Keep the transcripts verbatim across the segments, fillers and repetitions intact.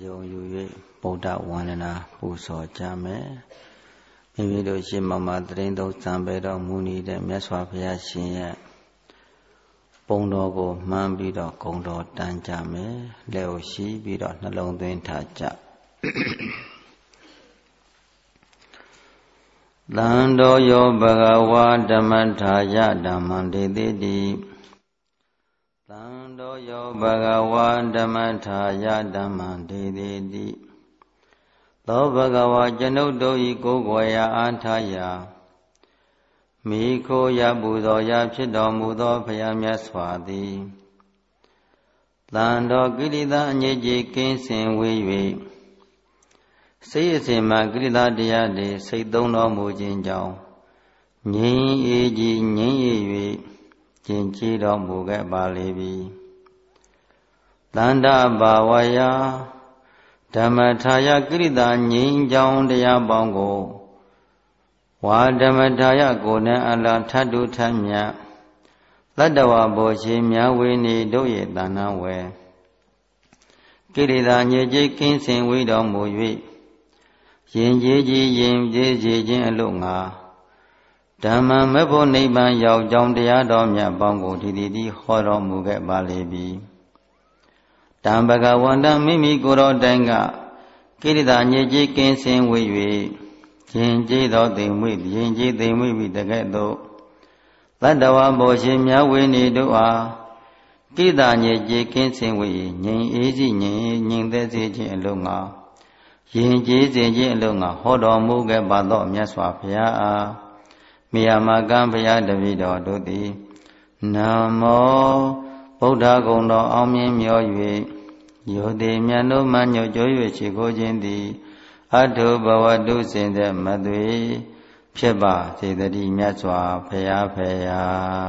ယုံယူ၍ဗုဒ္ဓဝန္ဒနာပူဇော်ကြမယ်မိမိတို့ရှင်မမတရင်သုံးစံပေတော်မူနေတဲ့မြတ်စွာဘုရားရှင်ရဲ့ပုံတော်ကိုမှန်းပြီးတော့ဂုဏ်တော်တန်းကြမယ်လက်ကိုရှိပြီးတော့နှလုံးသွင်းထားကြသံတော်ယောဘဂဝါဓမ္မထာယဓမ္မံဒေတိတိသံတော်ယောဘဂဝါဓမ္မထာယဓမ္မံဒေတိတိသောဘဂဝါကျွန်ုပ်တို့ဤကိုယ်ကိုယ်ရာအားထားရာမိခိုးရပူဇော်ရာဖြစ်တော်မူသောဘုရားမြတ်စွာသည်သံတော်ကိလေသာအငြိကြီးကင်းစင်ဝေး၍စိတ်အစဉ်မှကိလေသာတရားတွေစိတ်သုံးတော်မူခြင်းကြောင့်ငြိမ်းအေးကြီးငြိမ်းအေး၍ကျင့်ကြည်တော်မူခဲ့ပါလေပြီတန္တဘာဝယဓမ္မထာယကိရိတာငြိမ်းချောင်းတရားပေါင်းကိုဝါဓမ္မထာယကိုယ်နဲ့အလားထတ်တုထမြတ်တတ္တဝဘောရှိမြဝေနေတို့ရဲ့တဏ္ဍဝေကိရိတာညေကြီးကင်းစင်ဝေးတော်မူ၍ယင်ကြီးကြီးယင်ကြီးကြီးခြင်းအလို့ငါဓမ္မမဖို့နိဗ္ဗာန်ရောက်ကြောင်းတရားတော်မြတ်ပေါင်းကိုဒီဒီဒီဟောတော်မူခဲ့ပါလေပြီတံဘဂဝန္တမိမိကိုယ်တော်တိုင်ကကိရိတာညေကြီးကင်းစင်ဝေး၍ယင်ကြီးသောသိမ်မွေ့ယင်ကြီးသိမ်မွေ့ပြီးတကဲ့သို့တတ္တဝဘောရှင်မြဝေနေတို့အားကိရိတာညေကြီးကင်းစင်ဝေးငြိမ်အေးစီငြိမ်ငြိမ်သက်စေခြင်းအလို့ငါယင်ကြီးစေခြင်းအလို့ငါဟောတော်မူခဲ့ပါသောမြတ်စွာဘုရားအားမိယာမကံဘုရားတပည့်တော်တို့သည်နမောဗုဒ္ဓဂုဏ်တော်အောင်မြင်မြော်၍ယောတိမြတ်တို့မှညွတ်ကြွ၍ရှိခိုးခြင်းသည်အထုဘဝတုစင်တဲ့မသွေဖြစ်ပါစေတည်းမြတ်စွာဘုရားဖေယာ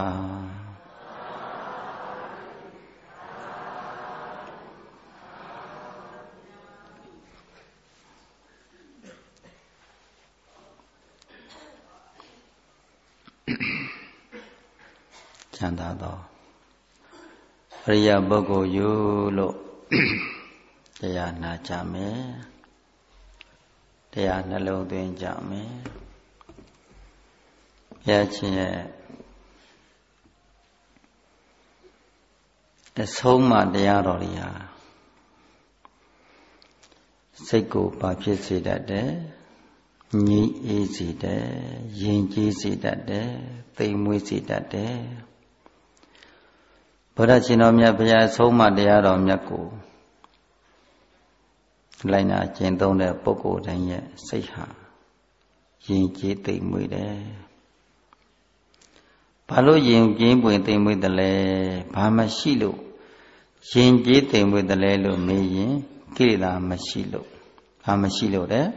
ချမ်းသာသောအရိယပုဂ္ဂိုလ်ယူလို့တရားနာကြမယ်တရားနှလုံးသွင်းကြမယ်ဘုရားရှင်ရဲ့အဆုံးအမတရားတော်တွေဟာစိတ်ကိုပါဖြစ်စေတတ်တယ်ငြိမ်းအေးစေတယ်ယဉ်ကျေးစေတတ်တယ်သိမ်မွေ့စေတတ်တယ်ဘုရားရှင်တော်မြတ်ဘုရားအဆုံးအမတရားတော်မြတ်ကိုလိုက်နာကျင့်သုံးတဲ့ပုဂ္ဂိုလ်တိုင်းရဲ့စိတ်ဟာယဉ်ကျေးသိမ်မွေ့တယ်ဘာလို့ယဉ်ကျေးပွင့်သိမ်မွေ့တယ်လဲဘာမရှိလို့ယဉ်ကျေးသိမ်မွေ့တယ်လဲလို့မေးရင်ကိလေသာမရှိလို့ဘာမရှိလို့လဲ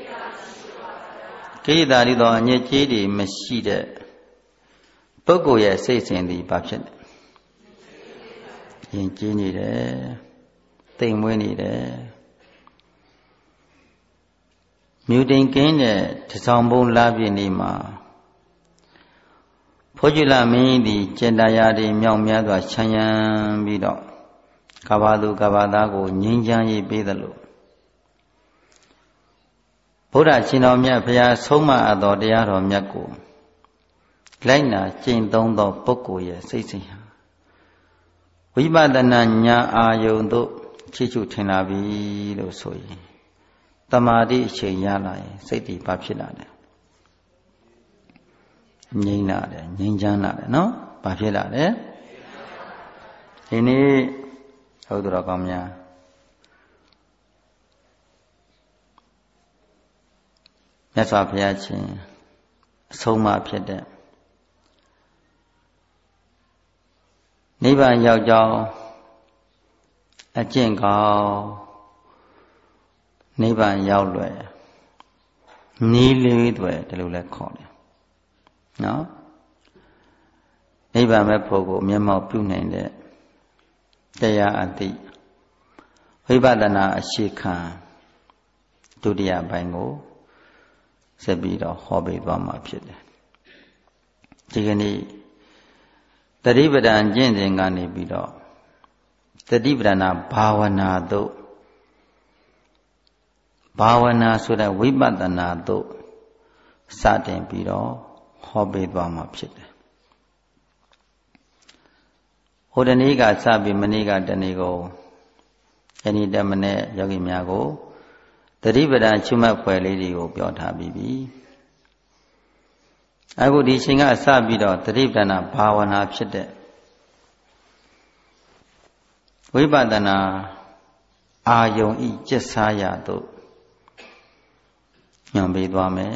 ကိလေသာတွေတော့အညစ်အကြေးတွေမရှိတဲ့ပုဂ္ဂိုလ်ရဲ့စိတ်စဉ်သည်ဘာဖြစ်လဲယဉ်ကျေးနေတယ်သိမ်မွေ့နေတယ်မြူတင်ကင်းတဲ့တဆောင်ဘုံလာပြည့်နေမှာဖောကျွလမင်းသည်ကျင်တရားတွေမြောက်များစွာချမ်းရံပြီးတော့ကဘာသူကဘာသားကိုငြိမ်းချမ်းရေးပေးသလိုဗုဒ္ဓရှင်တော်မြတ်ဘုရားဆုံးမအပ်သောတရားတော်မြတ်ကိုလိုက်နာကျင့်သုံးသောပုဂ္ဂိုလ်ရဲ့စိတ်စဉ်ဟာဝိပဿနာဉာဏ်အာယုံတို့ချစ်ချူထင်လာပြီလို့ဆိုရင်တမာတိအချိန်ရလာရင်စိတ်တည်ဘာဖြစ်လာလဲငြိမ်းလာတယ်ငြိမ်းချမ်းလာတယ်နော်ဘာဖြစ်လာလဲဒီနေ့ဟုတ်တော်ကောင်းများမြတ်စွာဘုရားရှင်အဆုံးအမဖြစ်တဲ့နိဗ္ဗာန်ရောက်ကြောင်းအကျင့်ကောင်းနိဗ္ဗာန်ရောက်လွယ်နီးလေးတွေဒီလိုလဲခေါ်တယ်နော်နိဗ္ဗာန်မဲ့ဖို့ကိုမျက်မှောက်ပြုနိုင်တဲ့တရားအသိဝိပဿနာအရှိခံဒုတိယပိုင်းကိုဆက်ပြီးတော့ဟောပေးသွားမှာဖြစ်တယ်ဒီကနေ့တတိပဒံကျင့်စဉ်ကနေပြီးတော့တတိပဒနာဘာဝနာတို့ဘာဝနာဆိုတဲ့ဝိပဿနာတို့စတင်ပြီးတော့ဟောပေးသွားမှာဖြစ်တယ်ဟိုတနေ့ကစပြီးမနေ့ကတနေ့ကိုယနေ့တမနဲ့ယောဂီများကိုသတိပဋ္ဌာန်ချွတ်မှတ်ဖွယ်လေးတွေကိုပြောထားပြီးပြီအခုဒီချိန်ကစပြီးတော့သတိပဋ္ဌာန်ဘာဝနာဖြစ်တဲ့ဝိပဿနာအာယုံဤကျက်စားရတို့ညွှန်ပေးသွားမယ်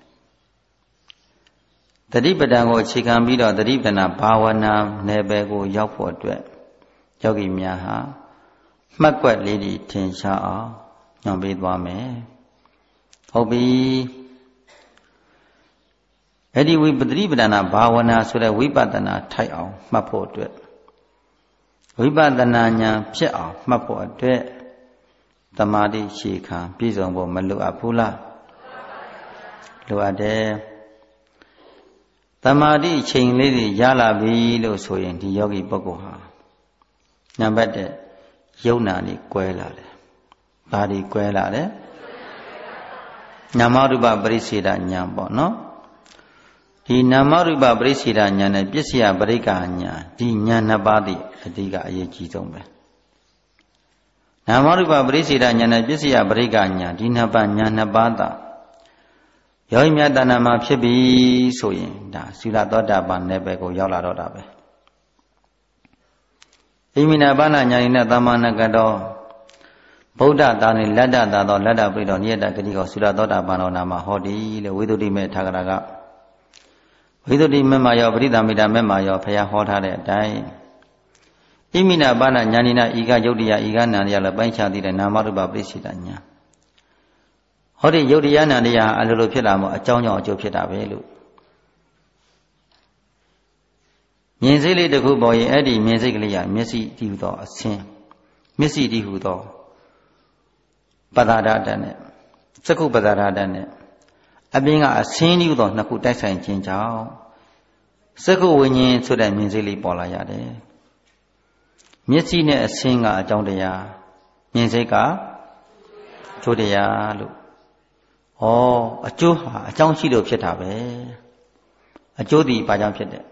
သတိပဋ္ဌာန်ကိုအခြေခံပြီးတော့သတိပဋ္ဌာန်ဘာဝနာနယ်ပယ်ကိုရောက်ဖို့အတွက်ယောဂီများဟာမှတ်ကွက်လေးတွေထင်ရှားအောင်ညွှန်ပေးသွားမယ်ဟုတ်ပြီအဲ့ဒီဝိပဿိပဋ္ဌာန်ဘာဝနာဆိုတဲ့ဝိပဿနာထိုက်အောင်မှတ်ဖို့အတွက်ဝိပဿနာဉာဏ်ဖြစ်အောင်မှတ်ဖို့အတွက်သမာဓိရှေခံပြည့်စုံဖို့မလိုအပ်ဘူးလားလိုအပ်တယ်သမာဓိချိန်လေးတွေရလာပြီလို့ဆိုရင်ဒီယောဂီပုဂ္ဂိုလ်ဟာနံပါတ်တစ်ယုံနာနေကွဲလာတယ်။ဘာဒီကွဲလာတယ်။နာမရူပပရိစ္ဆေဒဉာဏ်ပေါ့နော်။ဒီနာမရူပပရိစ္ဆေဒဉာဏ်နဲ့ပစ္စယပရိက္ခဉာဏ်ဒီဉာဏ်နှစ်ပါးဒီအဓိကအရေးကြီးဆုံးပဲ။နာမရူပပရိစ္ဆေဒဉာဏ်နဲ့ပစ္စယပရိက္ခဉာဏ်ဒီနှစ်ပါးဉာဏ်နှစ်ပါးသာယောဂီမြတ်တဏ္ဍာမှာဖြစ်ပြီဆိုရင်ဒါသုလသောတာပန်နယ်ပယ်ကိုရောက်လာတော့တာပဲဣမိနာဘာနာညာနိနဲ့သမ္မာနကတော့ဗုဒ္ဓသာနေလတ္တသာသောလတ္တပိတော်နိယတဂတိကိုသုလသောတာပန်တော်နာမှာဟောဒီလို့ဝိသုဒ္ဓိမေထာဂရကဝိသုဒ္ဓိမေမှာရောပရိသမိတာမေမှာရောဖျားဟောထားတဲ့အတိုင်းဣမိနာဘာနာညာနိနာဤကယုတ်တရားဤကနန္တရားလည်းပိုင်းခြားသိတဲ့နာမရူပပရိစ္ဆေဒညာဟောဒီယုတ်တရားနန္တရားအလိုလိုဖြစ်လာမို့အကြောင်းကြောင့်အကျိုးဖြစ်တာပဲလို့မြင်စိတ်လေးတစ်ခုပေါ်ရင်အဲ့ဒီမြင်စိတ်ကလေးကမျက်စိတည်ဟူသောအဆင်းမျက်စိတည်ဟူသောပဒါဒတနဲ့စက္ခုပဒါဒတနဲ့အပြင်ကအဆင်းတည်ဟူသောနှစ်ခုတိုက်ဆိုင်ခြင်းကြောင့်စက္ခုဝိညာဉ်ဆိုတဲ့မြင်စိတ်လေးပေါ်လာရတယ်မျက်စိနဲ့အဆင်းကအကြောင်းတရားမြင်စိတ်ကအကျိုးတရားလို့ဩအကျိုးဟာအကြောင်းရှိလို့ဖြစ်တာပဲအကျိုးဒီဘာကြောင့်ဖြစ်တဲ့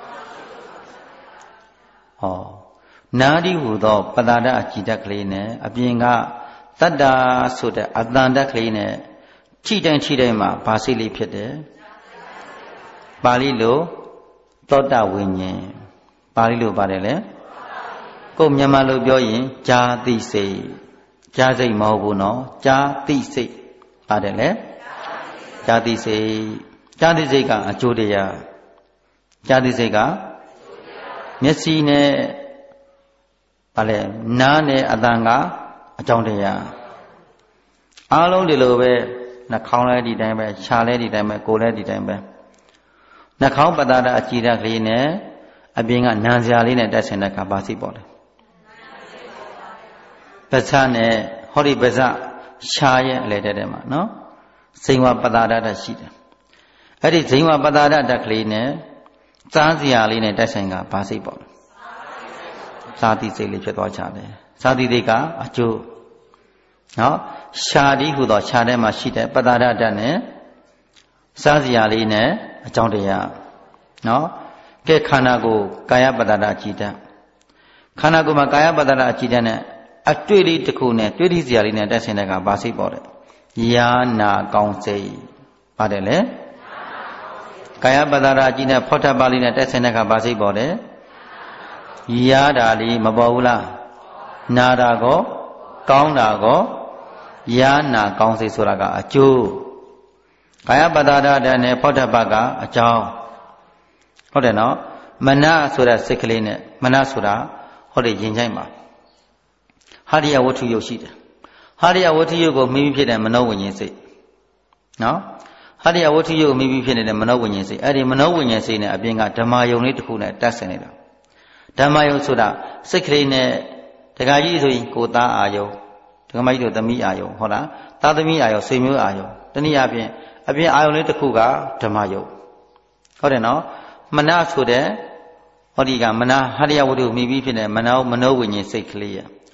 ဟောနာဒီဟူသောပဒါဒအကြည်တက်ကလေးနဲ့အပြင်ကတတ္တာဆိုတဲ့အတန်တက်ကလေးနဲ့ထိတိုင်းထိတိုင်းမှာဘာစိတ်လေးဖြစ်တယ်ပါဠိလိုသောတဝိညာဉ်ပါဠိလိုပါတယ်လေကိုယ်မြန်မာလိုပြောရင်ဇာတိစိတ်ဇာစိတ်မဟုတ်ဘူးနော်ဇာတိစိတ်ပါတယ်လေဇာတိစိတ်ဇာတိစိတ်ကအကျိုးတရားဇာတိစိတ်ကမျက်စိနဲ့ဗါလဲနားနဲ့အတန်ကအကြောင်းတရားအားလုံးဒီလိုပဲနှာခေါင်းလည်းဒီတိုင်းပဲခြာလည်းဒီတိုင်းပဲကိုယ်လည်းဒီတိုင်းပဲနှာခေါင်းပတာဒအကြည်ဓာတ်ကလေးနဲ့အပြင်ကနံစရာလေးနဲ့တက်ဆင်တဲ့အခါဘာစိပေါ်လဲပါးစပ်နဲ့ဟောဒီပါးစပ်ခြာရဲ့အလေတဲ့တဲ့မှာနော်ဇိမ်ဝပတာဒတရှိတယ်အဲ့ဒီဇိမ်ဝပတာဒတကလေးနဲ့စားစရာလေးနဲ့တက်ဆိုင်ကဘာစိတ်ပေါ့စာတိစိတ်လေးဖြစ်သွားချတယ်စာတိစိတ်ကအကျိုးနော်ရှာဒီဟူသောခြာထဲမှာရှိတဲ့ပတာဒတနဲ့စားစရာလေးနဲ့အကြောင်းတရားနော်ကဲခန္ဓာကိုယ်ကာယပတာဒအကြည်တတ်ခန္ဓာကိုယ်မှာကာယပတာဒအကြည်တတ်နဲ့အတွေ့လေးတစ်ခုနဲ့တွေ့ထိစရာလေးနဲ့တက်ဆင်တဲ့ကဘာစိတ်ပေါ့တဲ့ယာနာကောင်းစိတ်ပါတယ်လေကာယပတာဒအကြည်နဲ့ဖောထပါဠိနဲ့တက်ဆင်တဲ့ကဘာစိတ်ပေါ့တဲ့ယာတာလေးမပေါ်ဘူးလားနာတာကောကောင်းတာကောယာနာကောင်းစိတ်ဆိုတာကအကျိုးကာယပတာဒနဲ့ဖောထပကအကြောင်းဟုတ်တယ်နော်မနဆိုတဲ့စိတ်ကလေးနဲ့မနဆိုတာဟောဒီရင်ချိုက်မှာဟာရိယဝတ္ထုယုတ်ရှိတယ်ဟာရိယဝတ္ထုယုတ်ကိုမိမိဖြစ်တဲ့မနောဝိညာဉ်စိတ်နော်ဟာရိယဝတ္ထုယုတ်မိမိဖြစ်နေတဲ့မနောဝိညာဉ်စိတ်အဲ့ဒီမနောဝိညာဉ်စိတ်နဲ့အပြင်ကဓမ္မယုံလေးတစ်ခုနဲ့တက်ဆင်နေတာဓမ္မယုံဆိုတာစိတ်ကလေးနဲ့တခါကြီးဆိုရင်ကိုသားအာယုံဒကမကြီးတို့သမီးအာယုံဟုတ်လားသားသမီးအာယုံဆွေမျိုးအာယုံတနည်းအားဖြင့်အပြင်အာယုံလေးတစ်ခုကဓမ္မယုံဟုတ်တယ်နော်မနဆိုတဲ့ဟောဒီကမနဟာရိယဝတ္ထုမိပြီးဖြစ်တဲ့မနောမနောဝိညာဉ်စိတ်ကလေးရ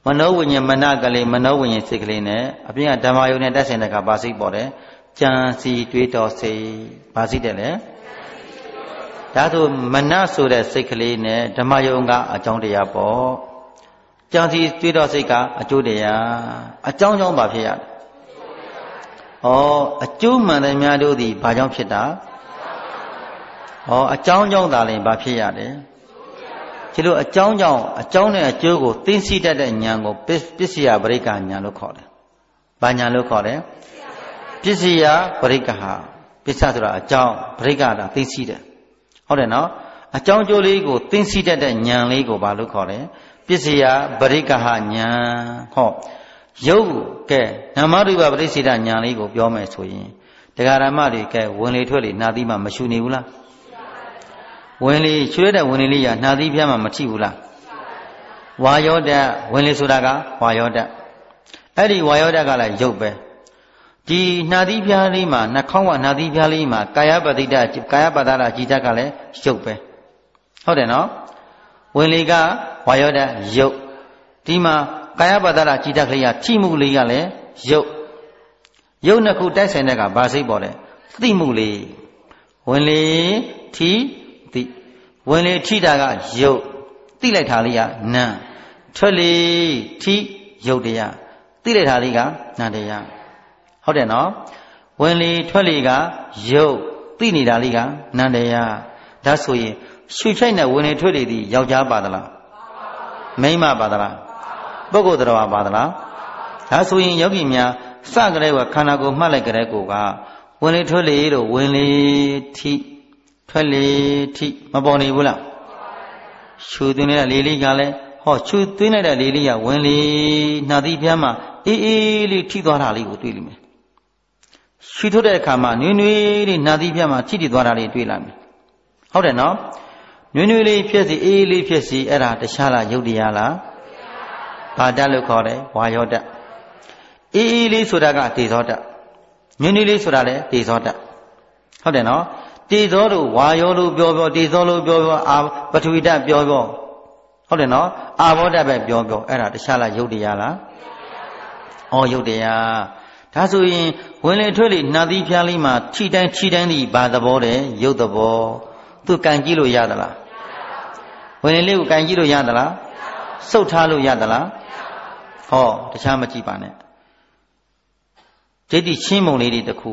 မနောဝိညာဉ်မနကလေးမနောဝိညာဉ်စိတ်ကလေးနဲ့အပြင်ကဓမ္မယုံနဲ့တက်ဆိုင်တဲ့ကဘာစိတ်ပေါ်တယ်ကြံစီတွေးတော်စိတ်ဘာစိတ်တယ်လဲဒါဆိုမနဆိုတဲ့စိတ်ကလေးနဲ့ဓမ္မယုံကအကြောင်းတရားပေါ့ကြံစီတွေးတော်စိတ်ကအကျိုးတရားအကြောင်းကြောင့်ဘာဖြစ်ရလဲဩအကျိုးမှန်တယ်များတို့သည်ဘာကြောင့်ဖြစ်တာဩအကြောင်းကြောင့်သာလျှင်ဘာဖြစ်ရတယ်ဒီလိုအကြောင်းကြောင့်အကြောင်းနဲ့အကျိုးကိုသိသိတတ်တဲ့ဉာဏ်ကိုပစ္စယပရိက္ခဉာဏ်လို့ခေါ်တယ်။ဘာဉာဏ်လို့ခေါ်တယ်ပစ္စယပရိက္ခဟာပစ္စဆိုတာအကြောင်းပရိက္ခတာသိသိတယ်ဟုတ်တယ်နော်အကြောင်းကျိုးလေးကိုသိသိတတ်တဲ့ဉာဏ်လေးကိုဘာလို့ခေါ်လဲပစ္စယပရိက္ခဉာဏ်ဟောရုပ်ကဲနာမရူပပရိစ္ဆေဒဉာဏ်လေးကိုပြောမယ်ဆိုရင်တရားဓမ္မတွေကဲဝင်လေထွက်လေနာသီးမှမရှုနေဘူးလားဝင်လေရွှေတဲ့ဝင်လေလေးရနာသီးပြားမှမထိဘူးလားဝါယောဓာတ်ဝင်လေဆိုတာကဝါယောဓာတ်အဲ့ဒီဝါယောဓာတ်ကလည်းရုပ်ပဲဒီနာသီးပြားလေးမှာနှာခေါင်းကနာသီးပြားလေးမှာကာယပတိတကာယပတ္တရာจิตကလည်းရုပ်ပဲဟုတ်တယ်နော်ဝင်လေကဝါယောဓာတ်ရုပ်ဒီမှာကာယပတ္တရာจิตကလေးကထိမှုလေးကလည်းရုပ်ရုပ်နှစ်ခုတိုက်ဆိုင်တဲ့ကဘာစိတ်ပေါ်လဲသိမှုလေးဝင်လေထိသိဝင်လေထိတာကရုပ်သိလိုက်တာလေးကနာထွက်လေထိရုပ်တရားသိလိုက်တာလေးကနာတရားဟုတ်တယ်နော်ဝင်လေထွက်လေကရုပ်သိနေတာလေးကနာတရားဒါဆိုရင်ရွှေချိုက်နဲ့ဝင်လေထွက်လေသည်ယောက်ျားပါသလားမိန်းမပါသလားပုဂ္ဂိုလ်တော်ပါသလားဒါဆိုရင်ယောဂီများစကြတဲ့ကခန္ဓာကိုယ်မှတ်လိုက်ကြတဲ့ကိုကဝင်လေထွက်လေလို့ဝင်လေထိထွက်လေထိမပေါ်နေဘူးလားရှူသွင်းတဲ့လေလေးကလည်းဟောရှူသွင်းလိုက်တဲ့လေလေးကဝင်လေနှာသီးပြားမှာအေးအေးလေးထိသွားတာလေးကိုတွေ့လိမ့်မယ်ရှူထုတ်တဲ့အခါမှာနွေးနွေးလေးနှာသီးပြားမှာထိထိသွားတာလေးတွေ့လာမယ်ဟုတ်တယ်နော်နွေးနွေးလေးဖြစ်စီအေးလေးဖြစ်စီအဲ့ဒါတခြားလားယုတ်တရားလားဘာဓာတ်လို့ခေါ်တယ်ဝါယောဓာတ်အေးအေးလေးဆိုတာကတေဇောဓာတ်နွေးနွေးလေးဆိုတာလည်းတေဇောဓာတ်ဟုတ်တယ်နော်တေဇောတို့ဝါယောတို့ပြောပြောတေဇောလို့ပြောပြောအာပထဝီဓာတ်ပြောပြောဟုတ်တယ်နော်အာဘောဓာတ်ပဲပြောပြောအဲ့ဒါတခြားလားယုတ်တရားလားဩယုတ်တရားဒါဆိုရင်ဝင်လေထွက်လေနှာသီးဖျားလေးမှာခြိတိုင်းခြိတိုင်းဒီဘာသဘောတဲ့ယုတ်သဘောသူကန်ကြည့်လို့ရသလားဝင်လေလေးကိုကန်ကြည့်လို့ရသလားစုတ်ထားလို့ရသလားဟောတခြားမကြည့်ပါနဲ့ဒိဋ္ဌိချင်းမုံလေးတွေတခု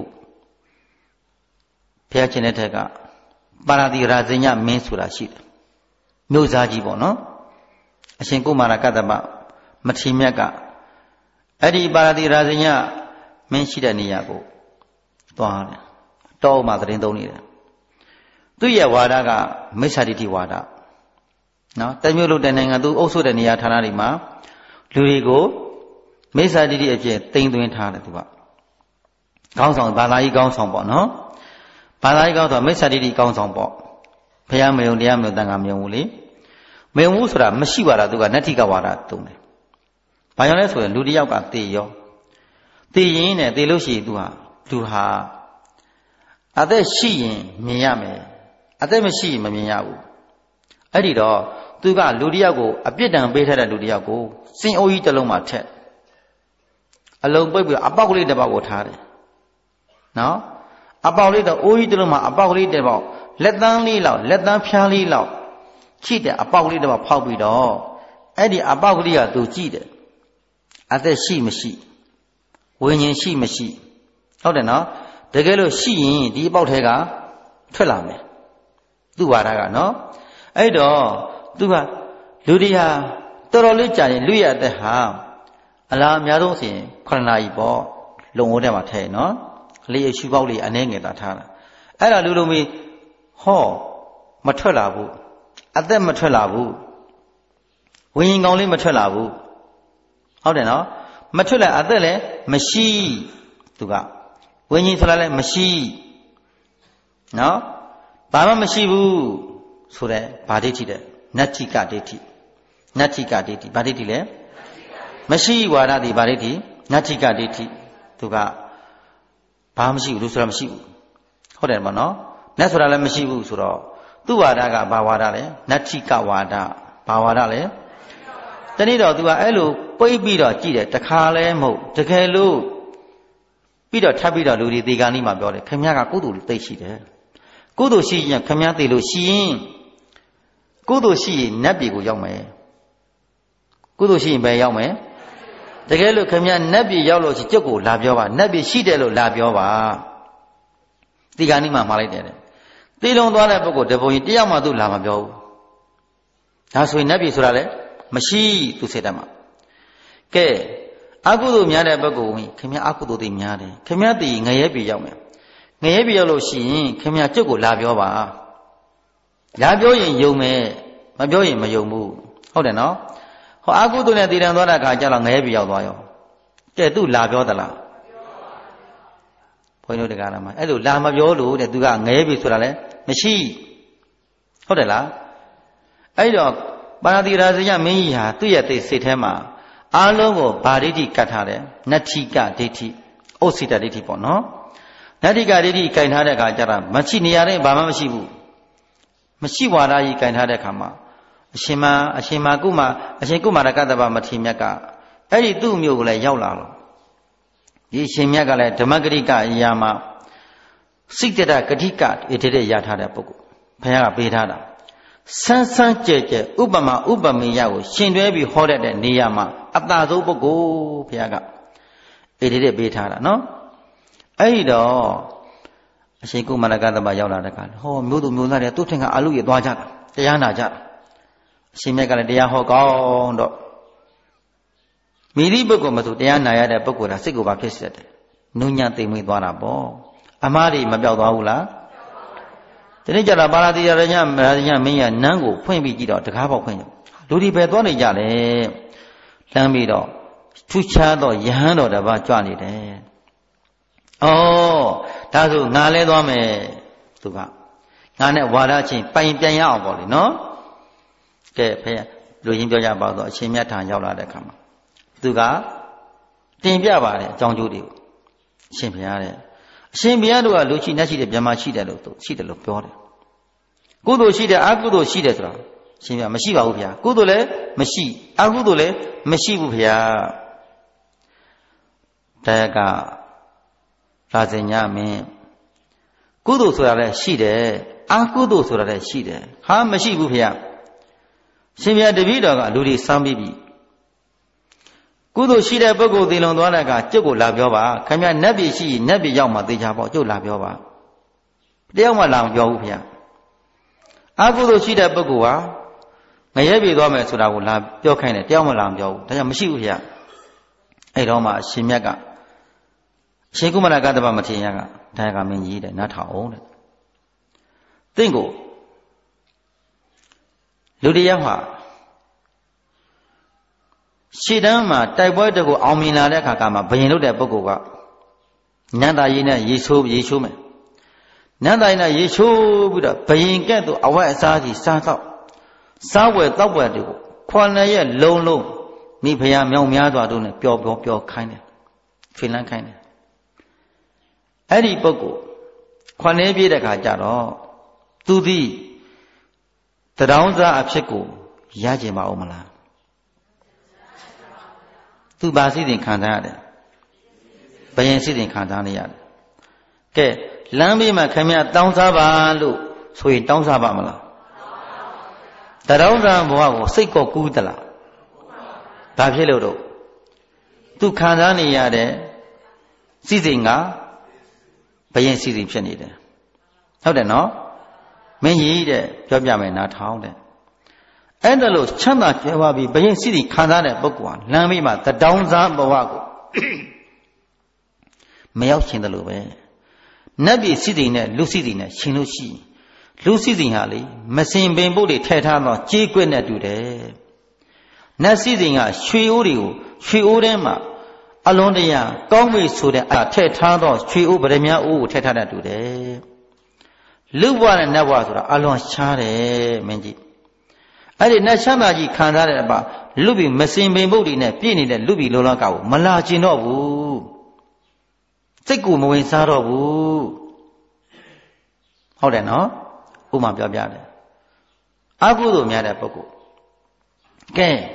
ဘုရားရှင်တဲ့ထက်ကပါရတိရာဇညမင်းဆိုတာရှိတယ်မြို့သားကြီးပေါ့နော်အရှင်ကုမာရကတ္တပမထေမြတ်ကအဲ့ဒီပါရတိရာဇညမင်းရှိတဲ့နေရာကိုသွားတယ်တောမှာသတင်းသုံးနေတယ်သူ့ရဲ့ဝါဒကမိစ္ဆာဒိဋ္ဌိဝါဒနော်တမျိုးလို့တဲ့နိုင်ငံသူအုပ်ချုပ်တဲ့နေရာဌာနတွေမှာလူတွေကိုမိစ္ဆာဒိဋ္ဌိအကျင့်သိမ့်သွင်းထားတယ်သူကခေါင်းဆောင်ဘာသာရေးခေါင်းဆောင်ပေါ့နော်ဘာသာရေးခေါင်းဆောင်မိစ္ဆာဒိဋ္ဌိခေါင်းဆောင်ပေါ့ဘုရားမယုံတရားမယုံတန်ခါမယုံဘူးလေမယုံဘူးဆိုတာမရှိပါလားသူကနတ္ထိကဝါဒတုံးတယ်ဘာကြောင့်လဲဆိုရင်လူတစ်ယောက်ကသေရောသေရင်နဲ့သေလို့ရှိရင်သူဟာသူဟာအသက်ရှိရင်မြင်ရမယ်အသက်မရှိရင်မမြင်ရဘူးအဲ့ဒီတော့သူကလူတစ်ယောက်ကိုအပြစ်ဒဏ်ပေးထားတဲ့လူတစ်ယောက်ကိုစင်အိုးကြီးတစ်လုံးမှာထက်အလုံးပိတ်ပြီးအပေါက်ကလေးတစ်ပေါက်ကိုထားတယ်နော်အပေါက်လေးတော့အိုးကြီးတစ်လုံးမှာအပေါက်ကလေးတစ်ပေါက်လက်သန်းလေးလောက်လက်သန်းဖြားလေးလောက်ချိတဲ့အပေါက်လေးတစ်ပေါက်ဖောက်ပြီးတော့အဲ့ဒီအပေါက်ကလေးကသူကြည့်တယ်အသက်ရှိမရှိဝိညာဉ်ရှိမရှိဟုတ်တယ်နော်တကယ်လို့ရှိရင်ဒီအပေါက်ထဲကထွက်လာမယ်သူ့ဝါဒကနော်အဲ့တော့သူကလူတွေဟာတော်တော်လေးကြာရင်လူရအသက်ဟာအလားအများဆုံးဆိုရင်ခုနှစ်နာရီပေါ့လုံဝန်းထဲမှာထည့်နော်လေအရှူပေါက်လေးအနှဲငယ်တာထားတာအဲ့ဒါလူလုံးမီဟောမထွက်လာဘူးအသက်မထွက်လာဘူးဝိညာဉ်ကောင်လေးမထွက်လာဘူးဟုတ်တယ်နော်မထွက်လာအသက်လည်းမရှိသူကဝိညာဉ်ဆိုတာလည်းမရှိနော်ဘာမှမရှိဘူးဆိုတဲ့ဗာဒိဋ္ဌိတဲ့နတ္ထိကဒိဋ္ဌိနတ္ထိကဒိဋ္ဌိဗာဒိဋ္ဌိလဲမရှိဝါဒတိဗာဒိဋ္ဌိနတ္ထိကဒိဋ္ဌိသူကဘာမှမရှိဘူးလို့ဆိုတာမရှိဘူးဟုတ်တယ်ပေါ့နော်နတ်ဆိုတာလည်းမရှိဘူးဆိုတော့သူ့ဝါဒကဘာဝါဒလဲနတ္ထိကဝါဒဘာဝါဒလဲတတနေ့တော့သူကအဲ့လိုပိတ်ပြီးတော့ကြည့်တယ်တခါလဲမဟုတ်တကယ်လို့ပြီးတော့ထပ်ပြီးတော့လူတွေဒီကနေ့မှပြောတယ်ခင်ဗျားကကုသိုလ်သိရှိတယ်ကုသိုလ်ရှိရင်ခင်ဗျားသိလို့ရှိရင်ကုသိုလ်ရှိရင်နတ်ပြည်ကိုရောက်မယ်ကုသိုလ်ရှိရင်ဘယ်ရောက်မယ်တကယ်လို့ခင်ဗျားနတ်ပြည်ရောက်လို့ရှိကျုပ်ကိုလာပြောပါနတ်ပြည်ရှိတယ်လို့လာပြောပါဒီကနေ့မှမှားလိုက်တယ်တေးလုံးသွားတဲ့ပုဂ္ဂိုလ်တပုံကြီးတယောက်မှသူ့လာမပြောဘူးဒါဆိုရင်နတ်ပြည်ဆိုတာလေမရှိသူစိတ်ဓာတ်မှာကဲအကုသိုလ်များတဲ့ပုဂ္ဂိုလ်ဝင်ခင်ဗျားအကုသိုလ်တွေများတယ်ခင်ဗျားတည်ငရဲပြည်ရောက်မယ်ငရဲပြည်ရောက်လို့ရှိရင်ခင်ဗျားကျုပ်ကိုလာပြောပါလာပြောရင်ယုံမယ်မပြောရင်မယုံဘူးဟုတ်တယ်နော်ဟောအကုသိုလ်နဲ့တည်တံသွားတဲ့အခါကျတော့ငရဲပြည်ရောက်သွားရောကဲသူလာပြောသလားဘုန်းကြီးတို့တရားတော်မှာအဲ့လိုလာမပြောလို့တဲ့သူကငရဲပြည်ဆိုတာလေမရှိဟုတ်တယ်လားအဲ့တော့ပါရတိရာဇယမင်းကြီးဟာသူ့ရဲ့သိစိတ်ထဲမှာအားလုံးကိုဗာဒိဋ္ဌိကတ်ထားတယ်နတ္ထိကဒိဋ္ဌိဩစိတဒိဋ္ဌိပေါ့နော်နတ္ထိကဒိဋ္ဌိကင်ထားတဲ့အခါကျတော့မရှိနေရတဲ့ဘာမှမရှိဘူးမရှိဝါဒကြီးကင်ထားတဲ့အခါမှာအရှင်မအရှင်မကုမအရှင်ကုမာရကတ္တဗမထေရမြတ်ကအဲ့ဒီသူ့မျိုးကိုလည်းရောက်လာတော့ဒီရှင်မြတ်ကလည်းဓမ္မဂရိကအရာမှာစိတ္တဂတိကဣတိတဲ့ရထားတဲ့ပုဂ္ဂိုလ်ဘုရားကပေးထားတာဆန်းဆန်းကြဲကြဲဥပမာဥပမေယကိုရှင်တွဲပြီးဟောတတ်တဲ့နေရာမှာအတ္တဆုံးပုဂ္ဂိုလ်ဘုရားကဣတိတဲ့ပေးထားတာနော်အဲ့ဒီတော့အရှင်ကုမာရကတ္တဗရောက်လာတဲ့အခါဟောမျိုးသူမျိုးသားတွေသူ့ထင်ကအလုရသွားကြတာတရားနာကြတာအရှင်မြတ်ကလည်းတရားဟောကောင်းတော့မိသည့်ပုဂ္ဂိုလ်မဆိုတရားနာရတဲ့ပုဂ္ဂိုလ်ကစိတ်ကိုပါဖြစ်စေတယ်နုညံ့သိမ်မွေ့သွားတာပေါ့အမှားတွေမပြောက်သွားဘူးလားဒီနေ့ကျတော့ပါရတိရညမရညမင်းရနန်းကိုဖွင့်ပြီးကြည့်တော့တကားပေါက်ဖွင့်ကြလူတွေပဲသွားနေကြတယ်လမ်းပြီးတော့ထူးခြားတော့ယဟန်တော်တစ်ပါးကြွနေတယ်ဩဒါဆိုငါလဲသွားမယ်သူကငါနဲ့ဝါဒချင်းပိုင်ပြန်ရအောင်ပေါ့လေနော်ကဲဖေလူချင်းပြောကြပါတော့အရှင်မြတ်ထံရောက်လာတဲ့အခါမှာသူကတင်ပြပါတယ်အကြောင်းကျိုးတွေကိုအရှင်ဘုရားတဲ့အရှင်ဘုရားတို့ကလူရှိနတ်ရှိတယ်ဗြဟ္မာရှိတယ်လို့သူရှိတယ်လို့ပြောတယ်ကုသိုလ်ရှိတယ်အကုသိုလ်ရှိတယ်ဆိုတာအရှင်ဘုရားမရှိပါဘူးဘုရားကုသိုလ်လည်းမရှိအကုသိုလ်လည်းမရှိဘူးဘုရားတရားကရာဇညမင်းကုသိုလ်ဆိုတာလည်းရှိတယ်အကုသိုလ်ဆိုတာလည်းရှိတယ်ဟာမရှိဘူးဘုရားရှင်ဘုရားတပည့်တော်ကလူတွေစမ်းပြီးပြီကုသိုလ်ရှိတဲ့ပုဂ္ဂိုလ်သေလွန်သွားတဲ့အခါကျုပ်ကိုလာပြောပါခင်ဗျနတ်ပြည်ရှိနတ်ပြည်ရောက်မှသေချာပေါ့ကျုပ်လာပြောပါတယောက်မှလာမပြောဘူးဘုရားအကုသိုလ်ရှိတဲ့ပုဂ္ဂိုလ်ဟာငရဲပြေသွားမယ်ဆိုတာကိုလာပြောခိုင်းတယ်တယောက်မှလာမပြောဘူးဒါကြောင့်မရှိဘူးဘုရားအဲ့တော့မှအရှင်မြတ်ကအရှင်ကုမရကတ္တဗမထေရကဒါကမင်းကြီးတဲ့နားထောင်အောင်တဲ့တင့်ကိုလူတရားဟာရှေ့တန်းမှာတိုက်ပွဲတကူအောင်မြင်လာတဲ့အခါကမှဘယင်လုပ်တဲ့ပုဂ္ဂိုလ်ကနန္ဒာရည်နဲ့ရေချိုးရေချိုးမယ်နန္ဒာရည်နဲ့ရေချိုးပြီးတော့ဘယင်ကဲ့သို့အဝတ်အစားကြီးစားတော့စားဝယ်တောက်ဝယ်တွေကိုခွန်နဲ့ရဲ့လုံးလုံးမိဖုရားမြောင်များစွာတို့နဲ့ပျော်ပျော်ပျော်ခိုင်းတယ်ဖိလန်းခိုင်းတယ်အဲ့ဒီပုဂ္ဂိုလ်ခွန်နေပြည့်တဲ့ခါကျတော့သူသည်တရောင်းစားအဖြစ်ကိုရကြင်ပါဦးမလားသူပါစိစဉ်ခံစားရတယ်ဘယင်စိစဉ်ခံစားနေရတယ်ကဲလမ်းဘေးမှာခင်ဗျတောင်းစားပါလို့ဆိုရင်တောင်းစားပါမလားတရောင်းစားဘဝကိုစိတ်ကောကူးသလားဘာဖြစ်လို့တော့သူခံစားနေရတဲ့စိစဉ်ကဘယင်စိစဉ်ဖြစ်နေတယ်ဟုတ်တယ်နော်မင်းကြီးတဲ့ပြောပြမယ်နားထောင်တဲ့အဲ့ဒါလို့ချမ်းသာကြွယ်ဝပြီးဘယင်စိစဉ်ခံစားတဲ့ပုဂ္ဂိုလ်ဟာလမ်းဘေးမှာတတောင်းစားဘဝကိုမရောက်ရှင်တယ်လို့ပဲနတ်ပြည်စိစဉ်နဲ့လူစိစဉ်နဲ့ရှင်လို့ရှိလူစိစဉ်ဟာလေမစင်ပင်ဖို့တွေထည့်ထားတော့ကြေးကွက်နဲ့တူတယ်နတ်စိစဉ်ကရွှေအိုးတွေကိုရွှေအိုးထဲမှာအလွန်တရာကောင်းပြီဆိုတဲ့အထည့်ထားတော့ရွှေအိုးဗရမ ्या အိုးကိုထည့်ထားတတ်တူတယ်လူဘဝနဲ့နတ်ဘဝဆိုတာအလွန်ရှားတယ်မင်းကြီးအဲ့ဒီနတ်ချမ်းသာကြီးခံစားတဲ့အပါလူပြီးမစင်ပင်ဖို့တွေနဲ့ပြည့်နေတဲ့လူပြီးလောလောကကိုမလာကျင်တော့ဘူးစိတ်ကိုမဝင်စားတော့ဘူးဟုတ်တယ်နော်ဥပမာပြောပြတယ်အကုသိုလ်များတဲ့ပုဂ္ဂိုလ်ကဲ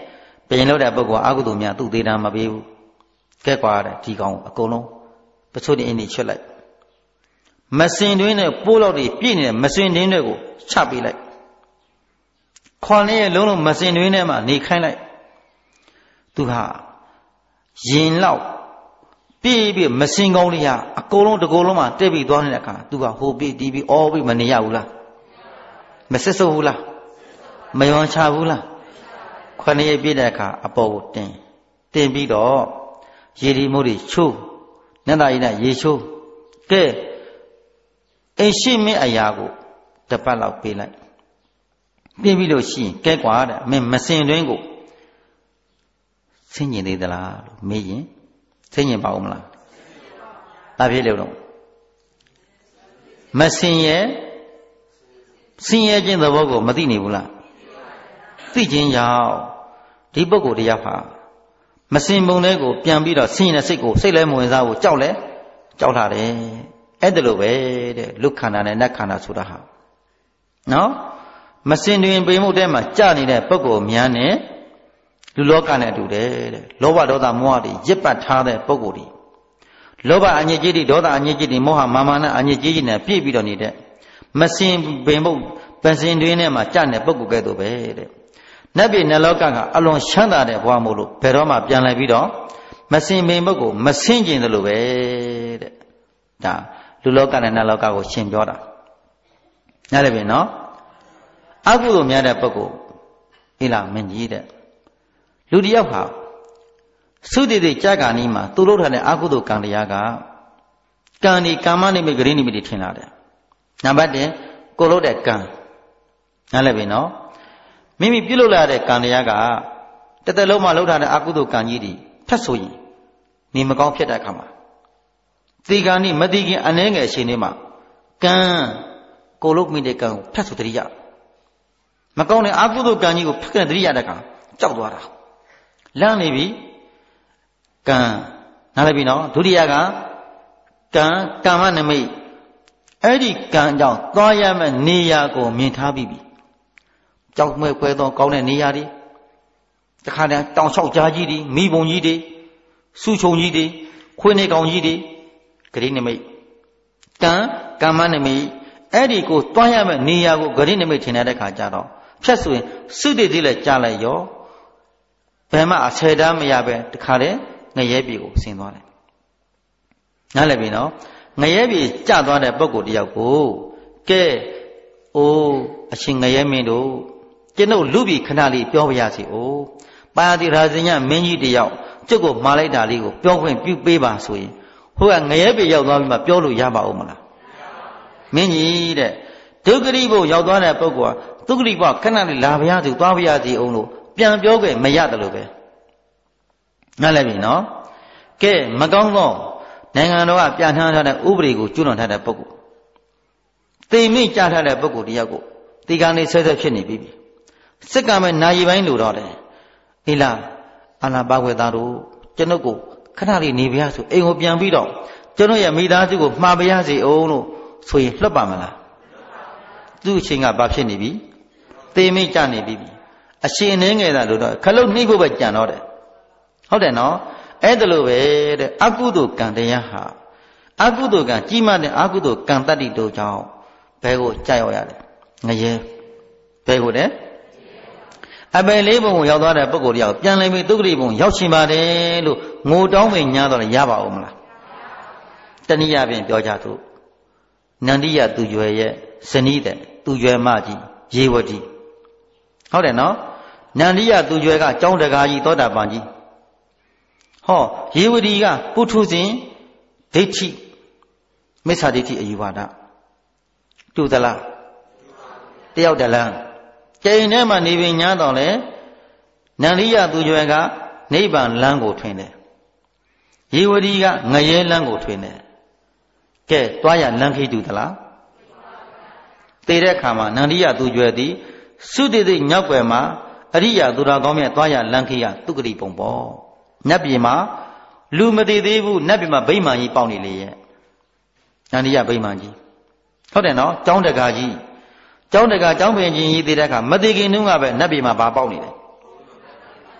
ပြင်လို့တဲ့ပုဂ္ဂိုလ်အကုသိုလ်များသူ့သေးတာမပေးဘူးကဲကွာတဲ့ဒီကောင်အကုန်လုံးပချိုးတဲ့အင်းကြီးချွတ်လိုက်မစင်တွင်းနဲ့ပိုးလောက်တွေပြည့်နေတဲ့မစင်တွင်းတွေကိုချပေးလိုက်ခွန်လေးရဲ့လုံးလုံးမစင်တွင်းထဲမှာနေခိုင်းလိုက်သူဟာရင်လောက်ပြည့်ပြည့်မစင်ကောင်းလေးဟာအကုန်လုံးတစ်ကိုယ်လုံးမှာတက်ပြီးသွားနေတဲ့အခါသူကဟိုပြီးတီးပြီးအော်ပြီးမနေရဘူးလားမစစ်စုပ်ဘူးလားမယွန်ချဘူးလားခွန်လေးပြည့်တဲ့အခါအပေါ်ကိုတင်တင်ပြီးတော့ရေဒီမိုးတွေချိုးနတ်သားကြီးနဲ့ရေချိုးကဲအိရှိမင်းအရာကိုတပတ်လောက်ပေးလိုက်ပြီးပြီလို့ရှိရင်ကဲကွာတဲ့မင်းမစင်တွင်းကိုဆင်းကျင်သေးသလားလို့မေးရင်ဆင်းကျင်ပါဦးမလားဒါဖြစ်လို့တော့မစင်ရဲ့ဆင်းရဲခြင်းသဘောကိုမသိနေဘူးလားသိခြင်းကြောင့်ဒီပုဂ္ဂိုလ်တရားဟာမစင်ပုံလေးကိုပြန်ပြီးတော့ဆင်းရဲတဲ့စိတ်ကိုစိတ်လဲမဝင်စားဘူးကြောက်လဲကြောက်လာတယ်အဲ့ဒါလိုပဲတဲ့လူခန္ဓာနဲ့နတ်ခန္ဓာဆိုတာဟာနော်မစင်တွင်ပိမှုတဲမှာကြာနေတဲ့ပုဂ္ဂိုလ်များနဲ့လူလောကနဲ့တူတယ်တဲ့လောဘဒေါသမောဟတွေရစ်ပတ်ထားတဲ့ပုဂ္ဂိုလ်တွေလောဘအညစ်အကြေးတွေဒေါသအညစ်အကြေးတွေမောဟမာမာနအညစ်အကြေးတွေနဲ့ပြည့်ပြီးတော့နေတဲ့မစင်ပိမှုပစင်တွင်ထဲမှာကြာနေတဲ့ပုဂ္ဂိုလ်ကဲ့သို့ပဲတဲ့နတ်ပြည်နတ်လောကကအလွန်ချမ်းသာတဲ့ဘဝမို့လို့ဘယ်တော့မှပြန်လာပြီးတော့မစင်ပိမှုကိုမစင်ကျင်တယ်လို့ပဲတဲ့ဒါလူလောကနဲ့နတ်လောကကိုရှင်းပြောတာနားလည်ပြီနော်အကုသိုလ်များတဲ့ပုဂ္ဂိုလ်ဟိလာမင်းကြီးတဲ့လူတယောက်ဟာသုတိတိကြာကာနီးမှာသူလုပ်ထားတဲ့အကုသိုလ်ကံတရားကကံဒီကာမနိမိတ်ဂရိနိမိတ်တွေထင်လာတယ်နံပါတ်တစ်ကိုလုပ်တဲ့ကံနားလည်ပြီနော်မိမိပြုလုပ်လာတဲ့ကံတရားကတသက်လုံးမှာလုပ်ထားတဲ့အကုသိုလ်ကံကြီးတွေဖတ်ဆိုရင်နေမကောင်းဖြစ်တဲ့အခါမှာသေကံနိမတိခင်အနှဲငယ်အချိန်လေးမှာကံကိုလုပ်မိတဲ့ကံကိုဖတ်ဆိုတရိယမကောင်းတဲ့အကုသိုလ်ကံကြီးကိုဖတ်တဲ့တရိယတဲ့ကံကြောက်သွားတာလန့်နေပြီကံနားလည်ပြီနော်ဒုတိယကကံကာမနမိတ်အဲ့ဒီကံကြောင့်သွားရမယ့်နေရာကိုမြင်ထားပြီးပြီကြောက်မဲ့ခွဲသောကောင်းတဲ့နေရာတွေတခါတည်းတောင်လျှောက်ကြားကြီးတွေမိဘုံကြီးတွေစုချုံကြီးတွေခွေးနေကောင်ကြီးတွေဂရိနမိတ်ကံကာမနမိတ်အဲ့ဒီကိုတွန်းရမယ့်နေရာကိုဂရိနမိတ်ထင်တဲ့ခါကျတော့ဖြတ်ဆိုရင်စုတည်သေးလဲကြားလိုက်ရောဘယ်မှအဆယ်တမ်းမရပဲတခါတည်းငရဲပြေကိုဆင်းသွားတယ်နားလည်ပြီနော်ငရဲပြေကျသွားတဲ့ပုဂ္ဂိုလ်တယောက်ကိုကဲအိုးအရှင်ငရဲမင်းတို့ကျွန်ုပ်လူပြည်ခဏလေးပြောပါရစေအိုးပါတိရာဇညမင်းကြီးတယောက်ကျုပ်ကိုမှားလိုက်တာလေးကိုပြောခွင့်ပြုပေးပါဆိုရင်ဟိုကငရဲပြေရောက်သွားပြီးမှပြောလို့ရပါဦးမလားမင်းကြီးတဲ့ဒုက္ခရိဘုရောက်သွားတဲ့ပုဂ္ဂိုလ်ကဒုက္ခရိဘခဏလေးလာပါရစေသွားပါရစေအောင်လို့ပြန်ပြောခဲ့မရတယ်လို့ပဲနားလည်ပြီနော်ကဲမကောင်းသောနိုင်ငံတော်ကပြဋ္ဌာန်းထားတဲ့ဥပဒေကိုကျွလွန်ထားတဲ့ပုဂ္ဂိုလ်သေမိကြထားတဲ့ပုဂ္ဂိုလ်တယောက်ကိုဒီကနေ့ဆွဲဆွဲဖြစ်နေပြီစစ်ကမဲ့နာယီပိုင်းလိုတော့တယ်အေးလားအာနာပါခွေသားတို့ကျွန်ုပ်ကိုခဏလေးနေပါရဆိုအိမ်ကိုပြန်ပြီးတော့ကျွန်တော်ရဲ့မိသားစုကိုမှားပါရစေအောင်လို့ဆိုရင်လွတ်ပါမလားသူ့အချိန်ကဘာဖြစ်နေပြီသေမိကြနေပြီအရှင်အနေငယ်တာလို့တော့ခလုတ်နှိပ်ဖို့ပဲကြံတော့တယ်ဟုတ်တယ်နော်အဲ့ဒါလိုပဲတဲ့အကုသိုလ်ကံတရားဟာအကုသိုလ်ကံကြီးမားတဲ့အကုသိုလ်ကံတတ္တိတို့ကြောင့်ဘယ်ကိုကြောက်ရလဲငရဲဘယ်ကိုလဲအပယ်လေးဘုံကိုရောက်သွားတဲ့ပုဂ္ဂိုလ်တယောက်ပြန်လည်ပြီးဒုက္ခရိဘုံရောက်ရှင်ပါတယ်လို့ငိုတောင်းပင်ညာတော့ရပါဦးမလားတနည်းအားဖြင့်ပြောကြသူနန္ဒီယသူရွယ်ရဲ့ဇနီးတဲ့သူရွယ်မကြီးရေဝတိဟုတ်တယ်နော်နန္ဒီယသူရွယ်ကကျောင်းတကာကြီးသောတာပန်ကြီးဟောရေဝတိကပုထုဇဉ်ဒိဋ္ဌိမိစ္ဆာဒိဋ္ဌိအယူဝါဒတူသလားတယောက်တလန်းကျိန်ထဲမှာနေပင်ညာတော့လေနန္ဒီယသူရွယ်ကနိဗ္ဗာန်လမ်းကိုထွင်တယ်ရေဝတိကငရဲလမ်းကိုထွင်တယ်ကဲတွားရလမ်းခိတူသလားသေတဲ့အခါမှာနန္ဒီယသူရွယ်သည်သုတိတိညောက်ွယ်မှာအရိယာသူတော်ကောင်းမြတ်တွားရလမ်းခိယသူဂတိပုံပေါ့နတ်ပြည်မှာလူမသေးသေးဘူးနတ်ပြည်မှာဗိမာန်ကြီးပေါက်နေလေရဲ့နန္ဒီယဗိမာန်ကြီးဟုတ်တယ်နော်ကျောင်းတကာကြီးကျောင်းတကာကျောင်းပင်ကြီးကြီးသေးတဲ့အခါမသေးခင်တုန်းကပဲနတ်ပြည်မှာဘာပေါက်နေလဲ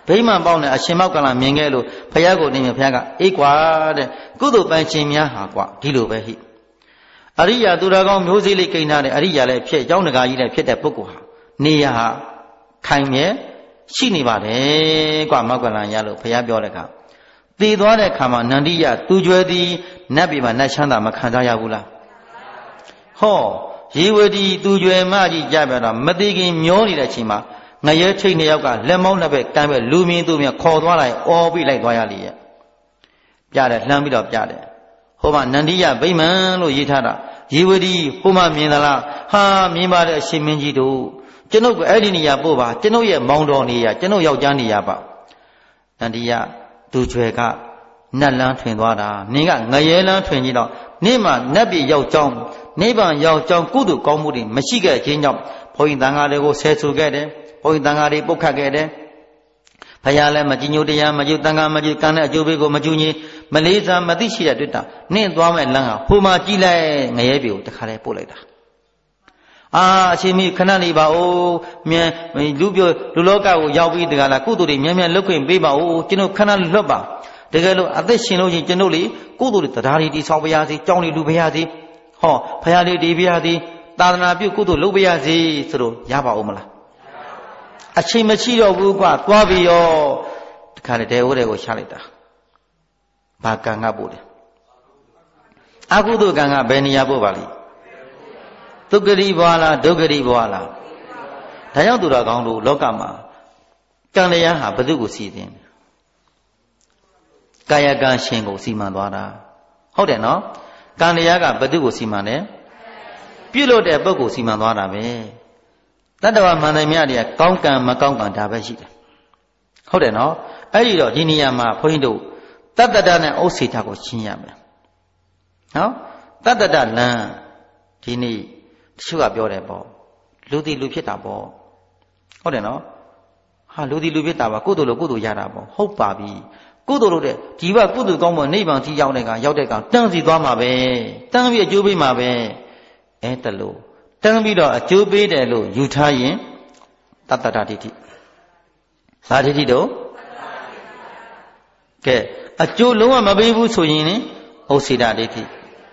ဗိမာန်ပေါင်းနဲ့အရှင်မောက်ကလမြင်ခဲ့လို့ဘုရားကိုနေမြဘုရားကအေးကွာတဲ့ကုသိုလ်ပန်းခြင်းများဟာကွာဒီလိုပဲဟိအရိယာသူတော်ကောင်းမျိုးစေ့လေးကိန်းထားတဲ့အရိယာလည်းဖြစ်ကျောင်းတကာကြီးလည်းဖြစ်တဲ့ပုဂ္ဂိုလ်ဟာနေရဟာခိုင်မြဲရှိနေပါတယ်ကွာမောက်ကလရလို့ဘုရားပြောတဲ့အခါတည်သွားတဲ့အခါမှာနန္ဒီယသူကျွဲသည်နတ်ပြည်မှာနတ်ချမ်းသာမခံစားရဘူးလားဟောရေဝတီသူကျွဲမကြီးကြပြတော့မသိခင်မျောနေတဲ့အချိန်မှာငရဲထိတ်နှစ်ယောက်ကလက်မောင်းနှစ်ဘက်ကမ်းပဲလူမြင်သူမြခေါ်သွားလိုက်အော်ပြီးလိုက်သွားရလေရဲ့ပြတယ်လှမ်းပြီးတော့ပြတယ်ဟိုမှာနန္ဒီယဗိမာန်လို့ရေးထားတာရေဝတီဟိုမှာမြင်သလားဟာမြင်ပါတဲ့အရှင်မင်းကြီးတို့ကျွန်ုပ်ကအဲ့ဒီနေရာပို့ပါကျွန်ုပ်ရဲ့မောင်တော်နေရာကျွန်ုပ်ယောက်ျားနေရာပါနန္ဒီယသူကျွဲကနတ်လန်းထွင်သွားတာနင်းကငရဲလန်းထွင်ကြည့်တော့နေ့မှနတ်ပြည်ရောက်ကြောင်းနိဗ္ဗာန်ရောက်ကြောင်းကုသိုလ်ကောင်းမှုတွေမရှိခဲ့ခြင်းကြောင့်ဘုန်းကြီးတန်ဃာတွေကိုဆဲဆူခဲ့တယ်ဘုန်းကြီးတန်ဃာတွေပုတ်ခတ်ခဲ့တယ်ဘုရားလည်းမကြည်ညိုတရားမကြည်တန်ဃာမကြည်ကံတဲ့အကျိုးပေးကိုမကြည်ညိမလေးစားမသိရှိတဲ့တွေ့တာနင့်သွားမဲ့လမ်းဟာဟိုမှာကြည်လိုက်ငရဲပြည်ကိုတခါတည်းပို့လိုက်တာအာအရှင်မီခဏနေပါဦးမြန်လူပြောလူလောကကိုရောက်ပြီးတကလားကုသိုလ်တွေမြန်မြန်လုပ်ခွင့်ပေးပါဦးကျွန်တော်ခဏလွတ်ပါတကယ်လို့အသက်ရှင်လို့ချင်းကျွန်တော်လေကုသိုလ်တွေတရားတွေတိဆောက်ပါရစေကြောင်းတွေလူပါရစေဟောဖရာလေးဒီပါရစေသာသနာပြုကုသိုလ်လုပ်ပါရစေဆိုတော့ရပါဦးမလားအချိန်မရှိတော့ဘူးကွာသွားပြီရောတခါတည်းတဲဝဲတွေကိုရှာလိုက်တာဘာကံကပို့တယ်အကုသိုလ်ကံကဘယ်နေရာပို့ပါလိမ့်ဒုက္ခရိဘွားလားဒုက္ခရိဘွားလားဒါကြောင့်သူတော်ကောင်းတို့လောကမှာကံတရားဟာဘယ်သူကိုစီရင်ကာယကံရှင်ကိုစီမံသွားတာဟုတ်တယ်နော်ကံတရားကဘယ်သူကိုစီမံတယ်ပြုလို့တဲ့ပုဂ္ဂိုလ်စီမံသွားတာပဲတတ္တဝါမှန်တယ်များတွေကကောင်းကံမကောင်းကံဒါပဲရှိတယ်ဟုတ်တယ်နော်အဲ့ဒီတော့ဒီနေရာမှာဘုန်းကြီးတို့တတ္တတနဲ့ဥစ္စေတကိုရှင်းရမယ်နော်တတ္တတလမ်းဒီနေ့တချို့ကပြောတယ်ပေါ့လူတီလူဖြစ်တာပေါ့ဟုတ်တယ်နော်ဟာလူတီလူဖြစ်တာပါကုသိုလ်လို့ကုသိုလ်ရတာပေါ့ဟုတ်ပါပြီကုသိုလ်လို့တဲ့ဒီဘကုသိုလ်ကောင်းမှနိဗ္ဗာန်ထိရောက်တဲ့ကရောက်တဲ့ကတန်းစီသွားမှာပဲတန်းပြီးအကျိုးပေးမှာပဲအဲတလို့တန်းပြီးတော့အကျိုးပေးတယ်လို့ယူထားရင်တတ္တတဒိဋ္ဌိဘာဒိဋ္ဌိတော့ကဲအကျိုးလုံးဝမပေးဘူးဆိုရင်ဥစ္စေတဒိဋ္ဌိ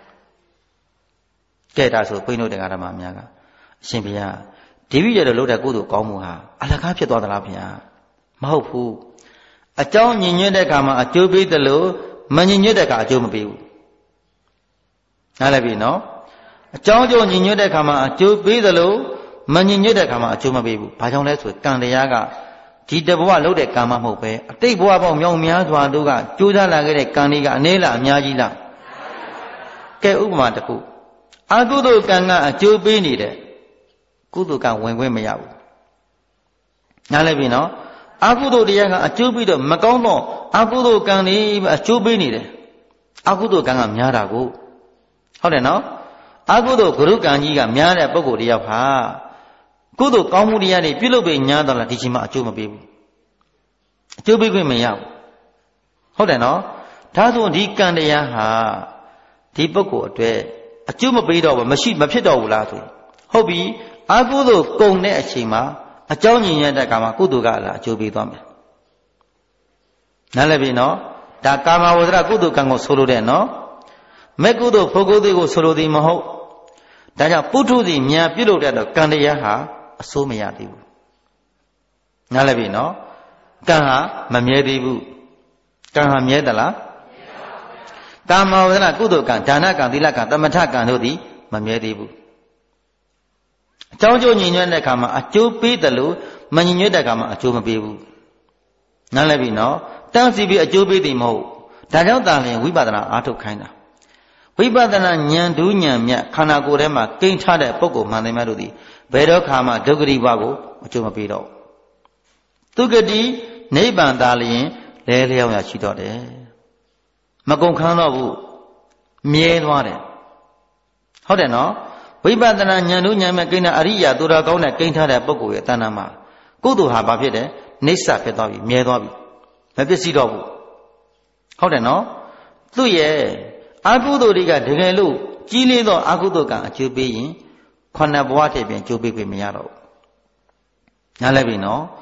ကဲဒါဆိုဘုန်းကြီးတို့တရားဓမ္မများကအရှင်ဘုရားဒီဝိရတော့လို့တဲ့ကုသိုလ်ကောင်းမှုဟာအလကားဖြစ်သွားသလားဘုရားမဟုတ်ဘူးအကြောင်းညင်ညွတ်တဲ့အခါမှာအကျိုးပေးတယ်လို့မညင်ညွတ်တဲ့အခါအကျိုးမပေးဘူးနားလည်ပြီနော်အကြောင်းကျိုးညင်ညွတ်တဲ့အခါမှာအကျိုးပေးတယ်လို့မညင်ညွတ်တဲ့အခါမှာအကျိုးမပေးဘူးဘာကြောင့်လဲဆိုကံတရားကဒီတဘဝလုပ်တဲ့ကံမဟုတ်ပဲအတိတ်ဘဝပေါင်းမြောင်များစွာတို့ကကြိုးစားလာခဲ့တဲ့ကံတွေကအနည်းလားအများကြီးလားကဲဥပမာတစ်ခုအကုသိုလ်ကံကအကျိုးပေးနေတဲ့ကုသိုလ်ကံဝင်ခွင့်မရဘူးနားလည်ပြီနော်အကုသိုလ်တရားကအကျိုးပြီးတော့မကောင်းတော့အကုသိုလ်ကံတွေအကျိုးပေးနေတယ်အကုသိုလ်ကံကများတာကိုဟုတ်တယ်နော်အကုသိုလ်ဂရုကံကြီးကများတဲ့ပုဂ္ဂိုလ်တယောက်ဟာကုသိုလ်ကောင်းမှုတရားတွေပြုလုပ်ပြီးညားတော့လားဒီချိန်မှာအကျိုးမပေးဘူးအကျိုးပေးခွင့်မရဘူးဟုတ်တယ်နော်ဒါဆိုဒီကံတရားဟာဒီပုဂ္ဂိုလ်အတွက်အကျိုးမပေးတော့ဘူးမရှိမဖြစ်တော့ဘူးလားဆိုဟုတ်ပြီအကုသိုလ်ကုန်တဲ့အချိန်မှာအကြောင်းညင်ရတဲ့ကာမကုသိုလ်ကလာအကျိုးပေးသွားမယ်နားလည်ပြီနော်ဒါကာမဝဇ္ဇရကုသိုလ်ကံကိုဆိုလိုတဲ့နော်မဲ့ကုသိုလ်ဖို့ကုသိုလ်ကိုဆိုလိုသည်မဟုတ်ဒါကြောင့်ပုထုဇဉ်ဉာဏ်ပြုလုပ်တဲ့တော့ကံတရားဟာအစိုးမရသေးဘူးနားလည်ပြီနော်ကံဟာမမြဲသေးဘူးကံဟာမြဲသလားကာမဝဇ္ဇရကုသိုလ်ကံဒါနကံသီလကံသမထကံတို့သည်မမြဲသေးဘူးအကြောင်းကျိုးညီညွတ်တဲ့အခါမှာအကျိုးပေးတယ်လို့မညီညွတ်တဲ့အခါမှာအကျိုးမပေးဘူးနားလည်ပြီနော်တန်းစီပြီးအကျိုးပေးသည်မဟုတ်ဒါကြောင့်တာလျင်ဝိပဿနာအားထုတ်ခိုင်းတာဝိပဿနာဉာဏ်ဒုဉာဏ်မြတ်ခန္ဓာကိုယ်ထဲမှာကိန်းထားတဲ့ပုဂ္ဂိုလ်မှန်တယ်များတို့သည်ဘယ်တော့ခါမှဒုက္ခရိဘကိုအကျိုးမပေးတော့သူကတိနိဗ္ဗာန်တာလျင်လဲလျောင်းရရှိတော့တယ်မကုန်ခန်းတော့ဘူးမြဲသွားတယ်ဟုတ်တယ်နော်ဝိပဿနာဉာဏ်တို့ဉာဏ်မဲ့ကိန်းတာအရိယာသူတော်ကောင်းတဲ့ကိန်းထားတဲ့ပုဂ္ဂိုလ်ရဲ့တဏ္ဍာမှာကုသိုလ်ဟာဘာဖြစ်တယ်နိစ္စဖြစ်သွားပြီမြဲသွားပြီမပစ္စည်းတော့ဘူးဟုတ်တယ်နော်သူ့ရဲ့အကုသိုလ်တွေကတကယ်လို့ကြီးလေးသောအကုသိုလ်ကံအကျိုးပေးရင်ခொနဘဝတည်းပြင်ကျိုးပေးခွင့်မရတော့ဘူးနားလည်ပြီနော်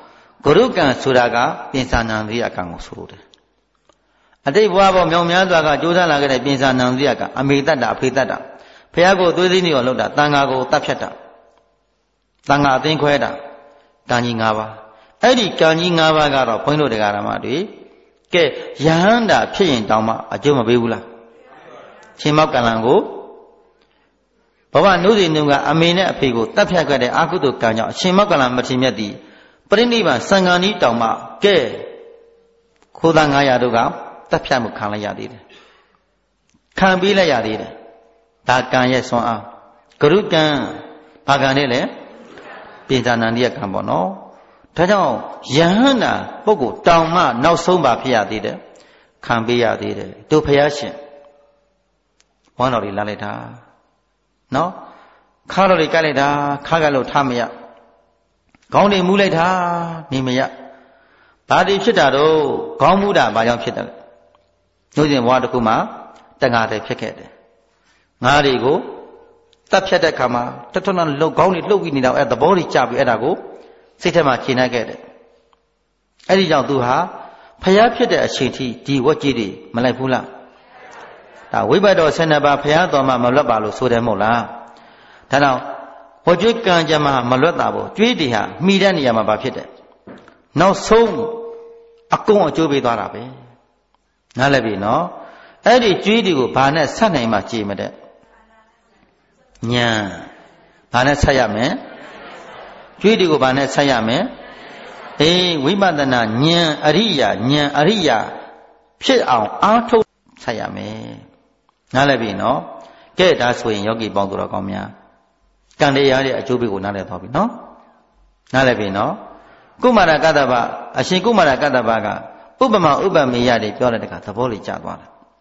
Gurukan Suraga, Pinsanandria Kangusude. A day wabo, Myamyaga, Josalaga, Pinsanandriaka, Amidada, Pitata, Piago, Dudini or Loda, Tangago, Tapchata, Tanga, Tinqueda, Kaningava. Eddie Kaningava got a point of the Garamadi, Ke Yahanda, Pin Dama, a Juma Bibula, Chimakalango. Baba Nudi Nunga, Amina Pigo, Tapaka, the Akudu Kanya, Chimakalan Matimedi, Priniva, Sangani Dama, Ke Kudangaya Duga, Tapiamu Kalayadi. Kambila Yadi, Takanya Swa, Gurukan, Paganele, Pintanandia Cambono, Tadao, Yahana, Bogo, Dama, no Sumba Piadide, Kambia did, do Payashin. One of the Lalita. No? Karoli Kalida, Kagalo Tamia. Goni Muleta, Nimia. Badi Chitado, Gomuda, by young Chital. Using Wadakuma, Tangate Picket. Marigo, Tapchata Kama, Tatonan low Goni looking at the body chap Edago, Sitama Chinaget. Eddie Duha, Payapita Chiti, Di Wajidi, Malapula. We by the Senaba Piatoma Malabalo Sudemola. Tana, Hojukan Jama Malotabo, Judia, Midaniama Bapite. No so Akon Jubi Darabe. Nalabi no. Eddie Judio, Panet Sanema Chimede. Nya Panet Sayame. Judio Panet Sayame. Eh, we bandana Nya Aria, Nya Aria. Pit out, Arto Sayame. Nalabi no, get us when Yogi Bongura Comia. Can they add a jubilee not topic, no? Nalabi no. Kumara Gadaba, a Shikumara Gadabaga, Ubama Ubami Yadi, Piola, the Boli Jadwan.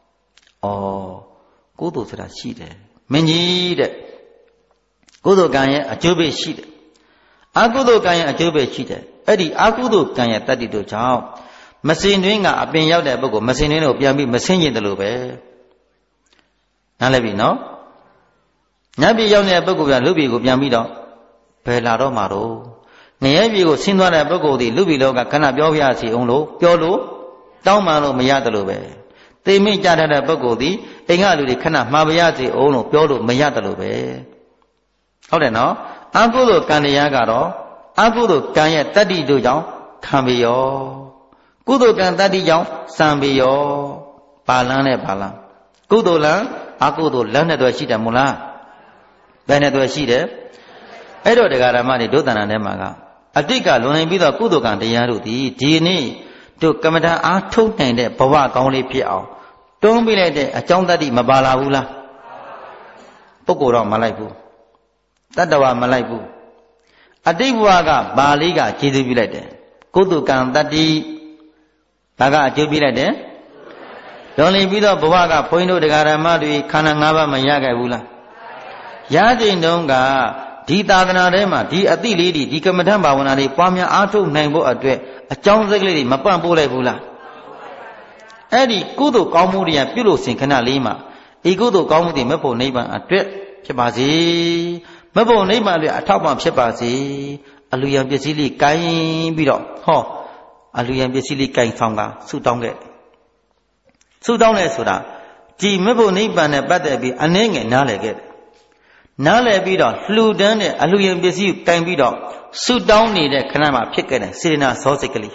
Oh, Gudu to the sheet. Many Gudu Ganya, a jubilee sheet. Agudu Ganya, a jubilee sheet. Eddie Agudu Ganya, thirty two child. Machine doing a being out there, Bogo, Machine of Yami, Machine in the Lube. Nalabi no? Nabi Yoni Abuga, Lubi, Yamido, Pelaro Maro. Neabi, Sinwana Bogo, the Lubi Loga, Canabioviasi, Uno, Piolo, Daumano, Mayadalube. They meet Jada Bogo, the Engalu, Cana, Maviati, Uno, Piolo, Mayadalube. Hold on now. Agudo Candiagaro, Agudo Kanya Tadi Dujao, Cambio. Gudo Can Tadi Yao, Sambio, Palane Palam. Gudola. Akudo learned to achieve a mula. Then it was cheated. Edo de Garamani Dotana Nemaga. Atika, Luna Bida Kudokan de Yarudi, Dini, to Kamada are two named Pava only Piao. Don't be let a Chondadi Mabala Ula. Pokora Malaibu. Tadawa Malaibu. Adibuaga, Baliga, Chidibilete. Kudukan Dadi Baga Jubilete. Only be the Boaga, Poino de Garamadi, Kanangava Mayaga Ula. Yadi Nonga, Dita Ganarema, Di Ati Lady, Di Kamatamba, when I Pamia Ato Nango Adre, a John Lady, Mapambula Bula. Eddie, Kudo Kamudia, Pilos in Canalima, Igudo Kamudi, Mapo neighbor, a trip, Chebazi, Mapo neighbor, a top of Chebazi, Aluya Besili, Kain Bido, Ho, Aluya Besili Kain Fanga, Sutonga. So down as Suda, G. Mabo Niban and Badabi, a name and Naleget. Nale Bido, flew down the Aluyan Besi, Time Bido, so down near the Kanama Picket, Sidina Sosically.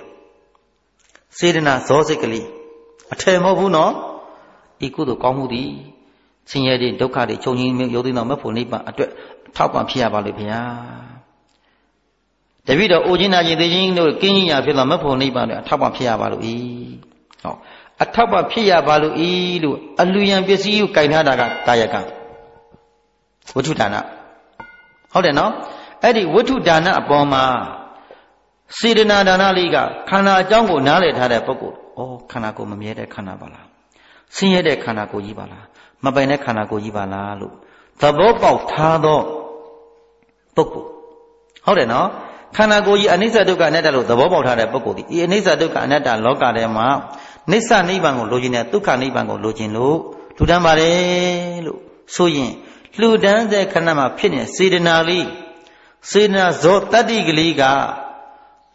Sidina Sosically. A term of Uno, Ikudo Komudi, Signori Dokadi, Chonin, Yodino Mapo Niba, a top of Pia Valipia. The video Ojina, the Kenya Villa Mapo Niba, a top of Pia Valui. A top of Pia Balu Ilu, Aluyan Besi, Kainadaga, Kayaka. What you done? How then now? Eddie, what you done upon ma? Sidina Dana Liga, Kana Jango Nalet had a poco. Oh, Kanako Mamede Kanabala. Senior de Kanako Yibala, Mabene Kanako Yibala, look. The Bobo Tado Poco. How then now? Kanago Anisa Duka Netalo, the Bobo had a poco. Anisa Duka Neta Loca de Ma. Nisa Nibango Logina, Tuka Nibango Logino, Tudambare, Suyin, Ludan de Kanama Pin, Sidinali, Sidina Zotadi Gliga,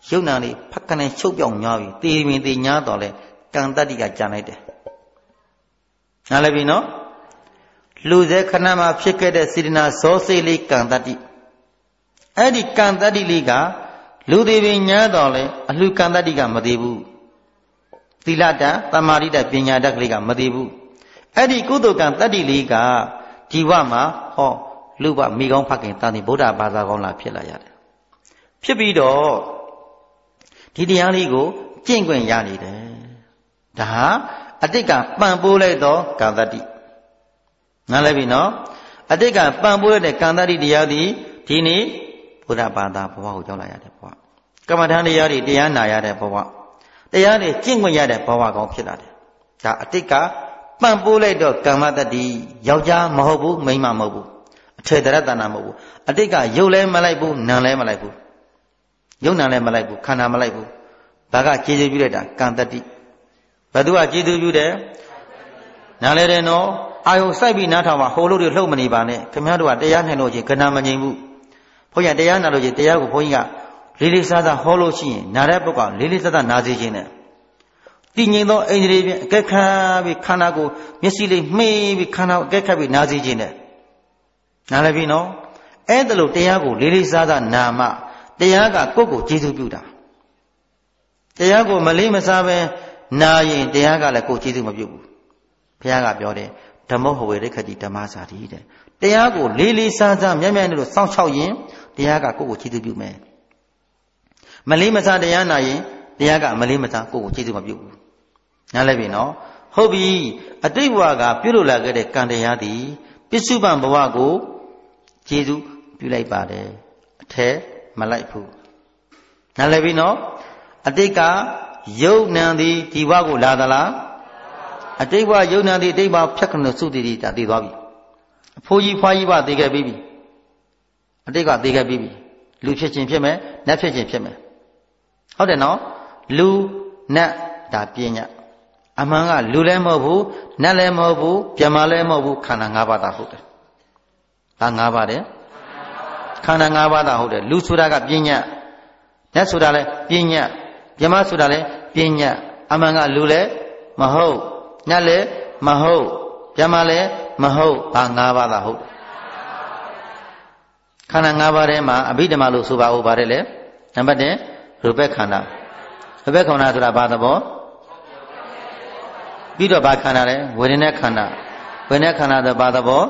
ရုပ်နာလေးဖက်ကနေချုပ်ပြောင်များပြီတေးပင်တေးညားတော်လဲကံတတ္တိကကြံလိုက်တယ်နားလည်ပြီနော်လူစေခဏမှာဖြစ်ခဲ့တဲ့စေတနာဇောစိတ်လေးကံတတ္တိအဲ့ဒီကံတတ္တိလေးကလူသေးပင်ညားတော်လဲအလှကံတတ္တိကမသေးဘူးသီလတံသမာဓိတံပညာတတ်ကလေးကမသေးဘူးအဲ့ဒီကုသိုလ်ကံတတ္တိလေးကဒီဘဝမှာဟောလူဘမိကောင်းဖခင်တန်ဒီဗုဒ္ဓဘာသာကောင်းလာဖြစ်လာရတယ်ဖြစ်ပြီးတော့ဒီတရားလေးကိုကျင့်ခွင့်ရနေတယ်ဒါဟာအတိတ်ကပံ့ပိုးလိုက်သောကံတတ္တိနားလည်ပြီနော်အတိတ်ကပံ့ပိုးရတဲ့ကံတတ္တိတရားသည်ဒီနေ့ဘုရားဘာသာဘဝကိုရောက်လာရတဲ့ဘဝကမ္မဋ္ဌာန်းတရားတွေတရားနာရတဲ့ဘဝတရားတွေကျင့်ခွင့်ရတဲ့ဘဝကောင်းဖြစ်လာတယ်ဒါအတိတ်ကပံ့ပိုးလိုက်တော့ကမ္မတတ္တိယောက်ျားမဟုတ်ဘူးမိန်းမမဟုတ်ဘူးအထေတရတဏမဟုတ်ဘူးအတိတ်ကရုပ်လည်းမလိုက်ဘူးနာမ်လည်းမလိုက်ဘူးရုပ်နာမ်လည်းမလိုက်ဘူးခန္ဓာမလိုက်ဘူးဒါကကျေစုပြုလိုက်တာကံတတ္တိဘယ်သူကကျေစုပြုတယ်နားလဲတယ်နော်အာယုစိုက်ပြီးနားထောင်ပါဟိုလိုတွေလှုပ်မနေပါနဲ့ခင်ဗျားတို့ကတရားနှင်လို့ချင်းကဏ္ဍမငြိမ်ဘူးဘုန်းကြီးတရားနာလို့ချင်းတရားကိုဘုန်းကြီးကလေးလေးစားစားဟောလို့ရှိရင်နားတဲ့ပုဂ္ဂိုလ်လေးလေးစားစားနာစေခြင်းနဲ့တည်ငြိမ်သောအိန္ဒြေဖြင့်အကဲခတ်ပြီးခန္ဓာကိုမျက်စိလေးမှီးပြီးခန္ဓာကိုအကဲခတ်ပြီးနာစေခြင်းနဲ့နားလည်ပြီနော်အဲ့ဒါလို့တရားကိုလေးလေးစားစားနာမှတရားကကိုယ့်ကိုကျေစုပြုတာတရားကိုမလေးမစားပဲနာရင်တရားကလည်းကိုယ်ကျေစုမပြုဘူးဘုရားကပြောတယ်ဓမ္မဟဝေရိခတိဓမ္မစာတိတဲ့တရားကိုလေးလေးစားစားမြတ်မြတ်လို့စောင့်ရှောက်ရင်တရားကကိုယ့်ကိုကျေစုပြုမယ်မလေးမစားတရားနာရင်တရားကမလေးမစားကိုယ့်ကိုကျေစုမပြုဘူးနားလည်ပြီနော်ဟုတ်ပြီအတိတ်ဘဝကပြုလို့လာခဲ့တဲ့ကံတရားသည်ပစ္စုပန်ဘဝကိုကျေစုပြုလိုက်ပါတယ်အထက်မလိုက်ဘူးနားလည်ပြီနော်အတိတ်ကယုတ်နံသည်ဒီဘဝကိုလာသလားအတိတ်ဘဝယုတ်နံသည်အတိတ်ဘဝဖြတ်ခဏစုတည်တည်တာတည်သွားပြီအဖိုးကြီးဖွားကြီးဘတည်ခဲ့ပြီးပြီအတိတ်ကတည်ခဲ့ပြီးပြီလူဖြစ်ခြင်းဖြစ်မယ်နတ်ဖြစ်ခြင်းဖြစ်မယ်ဟုတ်တယ်နော်လူနတ်ဒါပညာအမှန်ကလူလည်းမဟုတ်ဘူးနတ်လည်းမဟုတ်ဘူးပြမလည်းမဟုတ်ဘူးခန္ဓာ၅ပါးသာဟုတ်တယ်ဒါ၅ပါးတယ်ခန္ဓာ၅ပါးသာဟုတ်တယ်လူဆိုတာကပညာနတ်ဆိုတာလည်းပညာပြမဆိုတာလည်းပညာအမှန်ကလူလည်းမဟုတ်နတ်လည်းမဟုတ်ပြမလည်းမဟုတ်ဘာ၅ပါးသာဟုတ်ခန္ဓာ၅ပါးထဲမှာအဘိဓမ္မာလို့ဆိုပါဦးပါတယ်လေနံပါတ်၁ရူပခန္ဓာရူပခန္ဓာဆိုတာဘာသဘောပြီးတော့ဘာခန္ဓာလဲဝေဒနာခန္ဓာဝေဒနာခန္ဓာဆိုဘာသဘော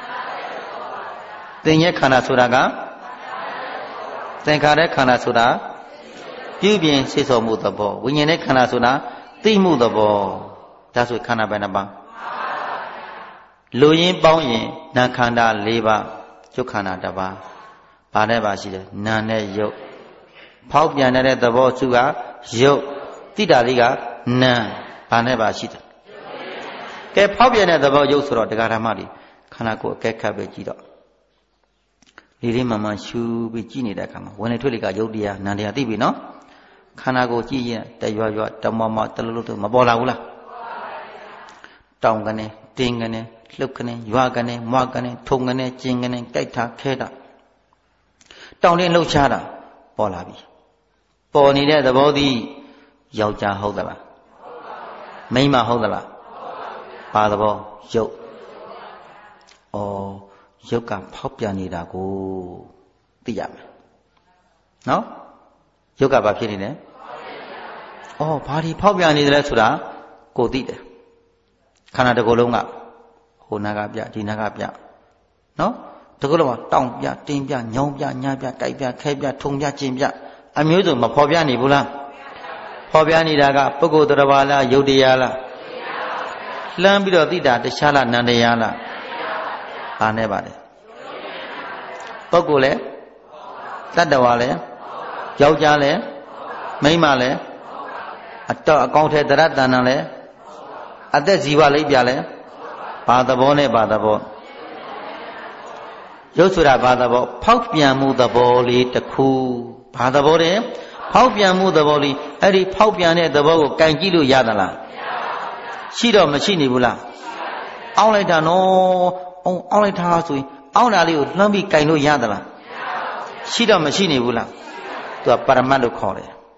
သင်္ညေခန္ဓာဆိုတာကသင်္ခါရခန္ဓာဆိုတာပြုပြင်စေဆော်မှုသဘောဝိညာဉ်ရဲ့ခန္ဓာဆိုတာသိမှုသဘောဒါဆိုခန္ဓာပဲနှစ်ပါးလူရင်းပေါင်းရင်နာခန္ဓာ၄ပါးရုပ်ခန္ဓာတစ်ပါးဘာနဲ့ပါရှိတယ်နာနဲ့ရုပ်ဖောက်ပြန်တဲ့သဘောစုကရုပ်တိတာလေးကနာဘာနဲ့ပါရှိတယ်ကဲဖောက်ပြန်တဲ့သဘောရုပ်ဆိုတော့တရားဓမ္မတွေခန္ဓာကိုယ်အကဲခတ်ပဲကြည့်တော့လေးလေးမှန်မှန်ရှူပြီးကြည့်နေတဲ့အခါမှာဝင်လေထွက်လေကရုပ်တရားနာတရားသိပြီနော်ခန္ဓာကိုယ်ကြည့်ရင်တရွရွတမမတလူလူတို့မပေါ်လာဘူးလားတောင်ကနေတင်းကနေလှုပ်ကနေရွာကနေမွားကနေထုံကနေကျင်ကနေကြိုက်တာခဲတာတောင်တင်းလှုပ်ရှားတာပေါ်လာပြီပေါ်နေတဲ့သဘောသည်ယောက်ျားဟုတ်သလားမိန်းမဟုတ်သလားဘာသဘောရုပ်ဩရုပ်ကဖောက်ပြန်နေတာကိုသိရမယ်နော်ရုပ်ကဘာဖြစ်နေလဲဩဘာဒီဖောက်ပြန်နေတယ်လဲဆိုတာကိုသိတယ်ခန္ဓာတစ်ခုလုံးကဟိုနာကပြဒီနာကပြနော်တစ်ခုလုံးကတောင့်ပြတင်းပြညောင်းပြညာပြတိုက်ပြခဲပြထုံပြကျင်ပြအမျိုးစုံမဖော်ပြနေဘူးလားဖော်ပြနေတာကပုဂ္ဂိုလ်တ attva လားယုတ်တရားလားလှမ်းပြီးတော့သိတာတခြားလားနန္တရားလားဘာနဲ့ပါလဲပုဂ္ဂိုလ်လဲတ attva လဲယောက်ျားလဲမိန်းမလဲအတော့အကောင့်ထဲတရတဏ္ဏလဲအသက်ဇီဝလိပ်ပြလဲဘာသဘောနဲ့ဘာသဘောရုပ်ဆိုတာဘာသဘောဖောက်ပြန်မှုသဘောလေးတစ်ခုဘာသဘောတဲ့ဖောက်ပြန်မှုသဘောလေးအဲ့ဒီဖောက်ပြန်တဲ့သဘောကိုကင်ကြည့်လို့ရသလားရှိတော့မရှိနေဘူးလားအောင်းလိုက်တာနော်အောင်းအောင်းလိုက်တာဆိုရင်အောင်းတာလေးကိုလှမ်းပြီးကင်လို့ရသလားရှိတော့မရှိနေဘူးလားသူကပရမတ်လို့ခေါ်တယ်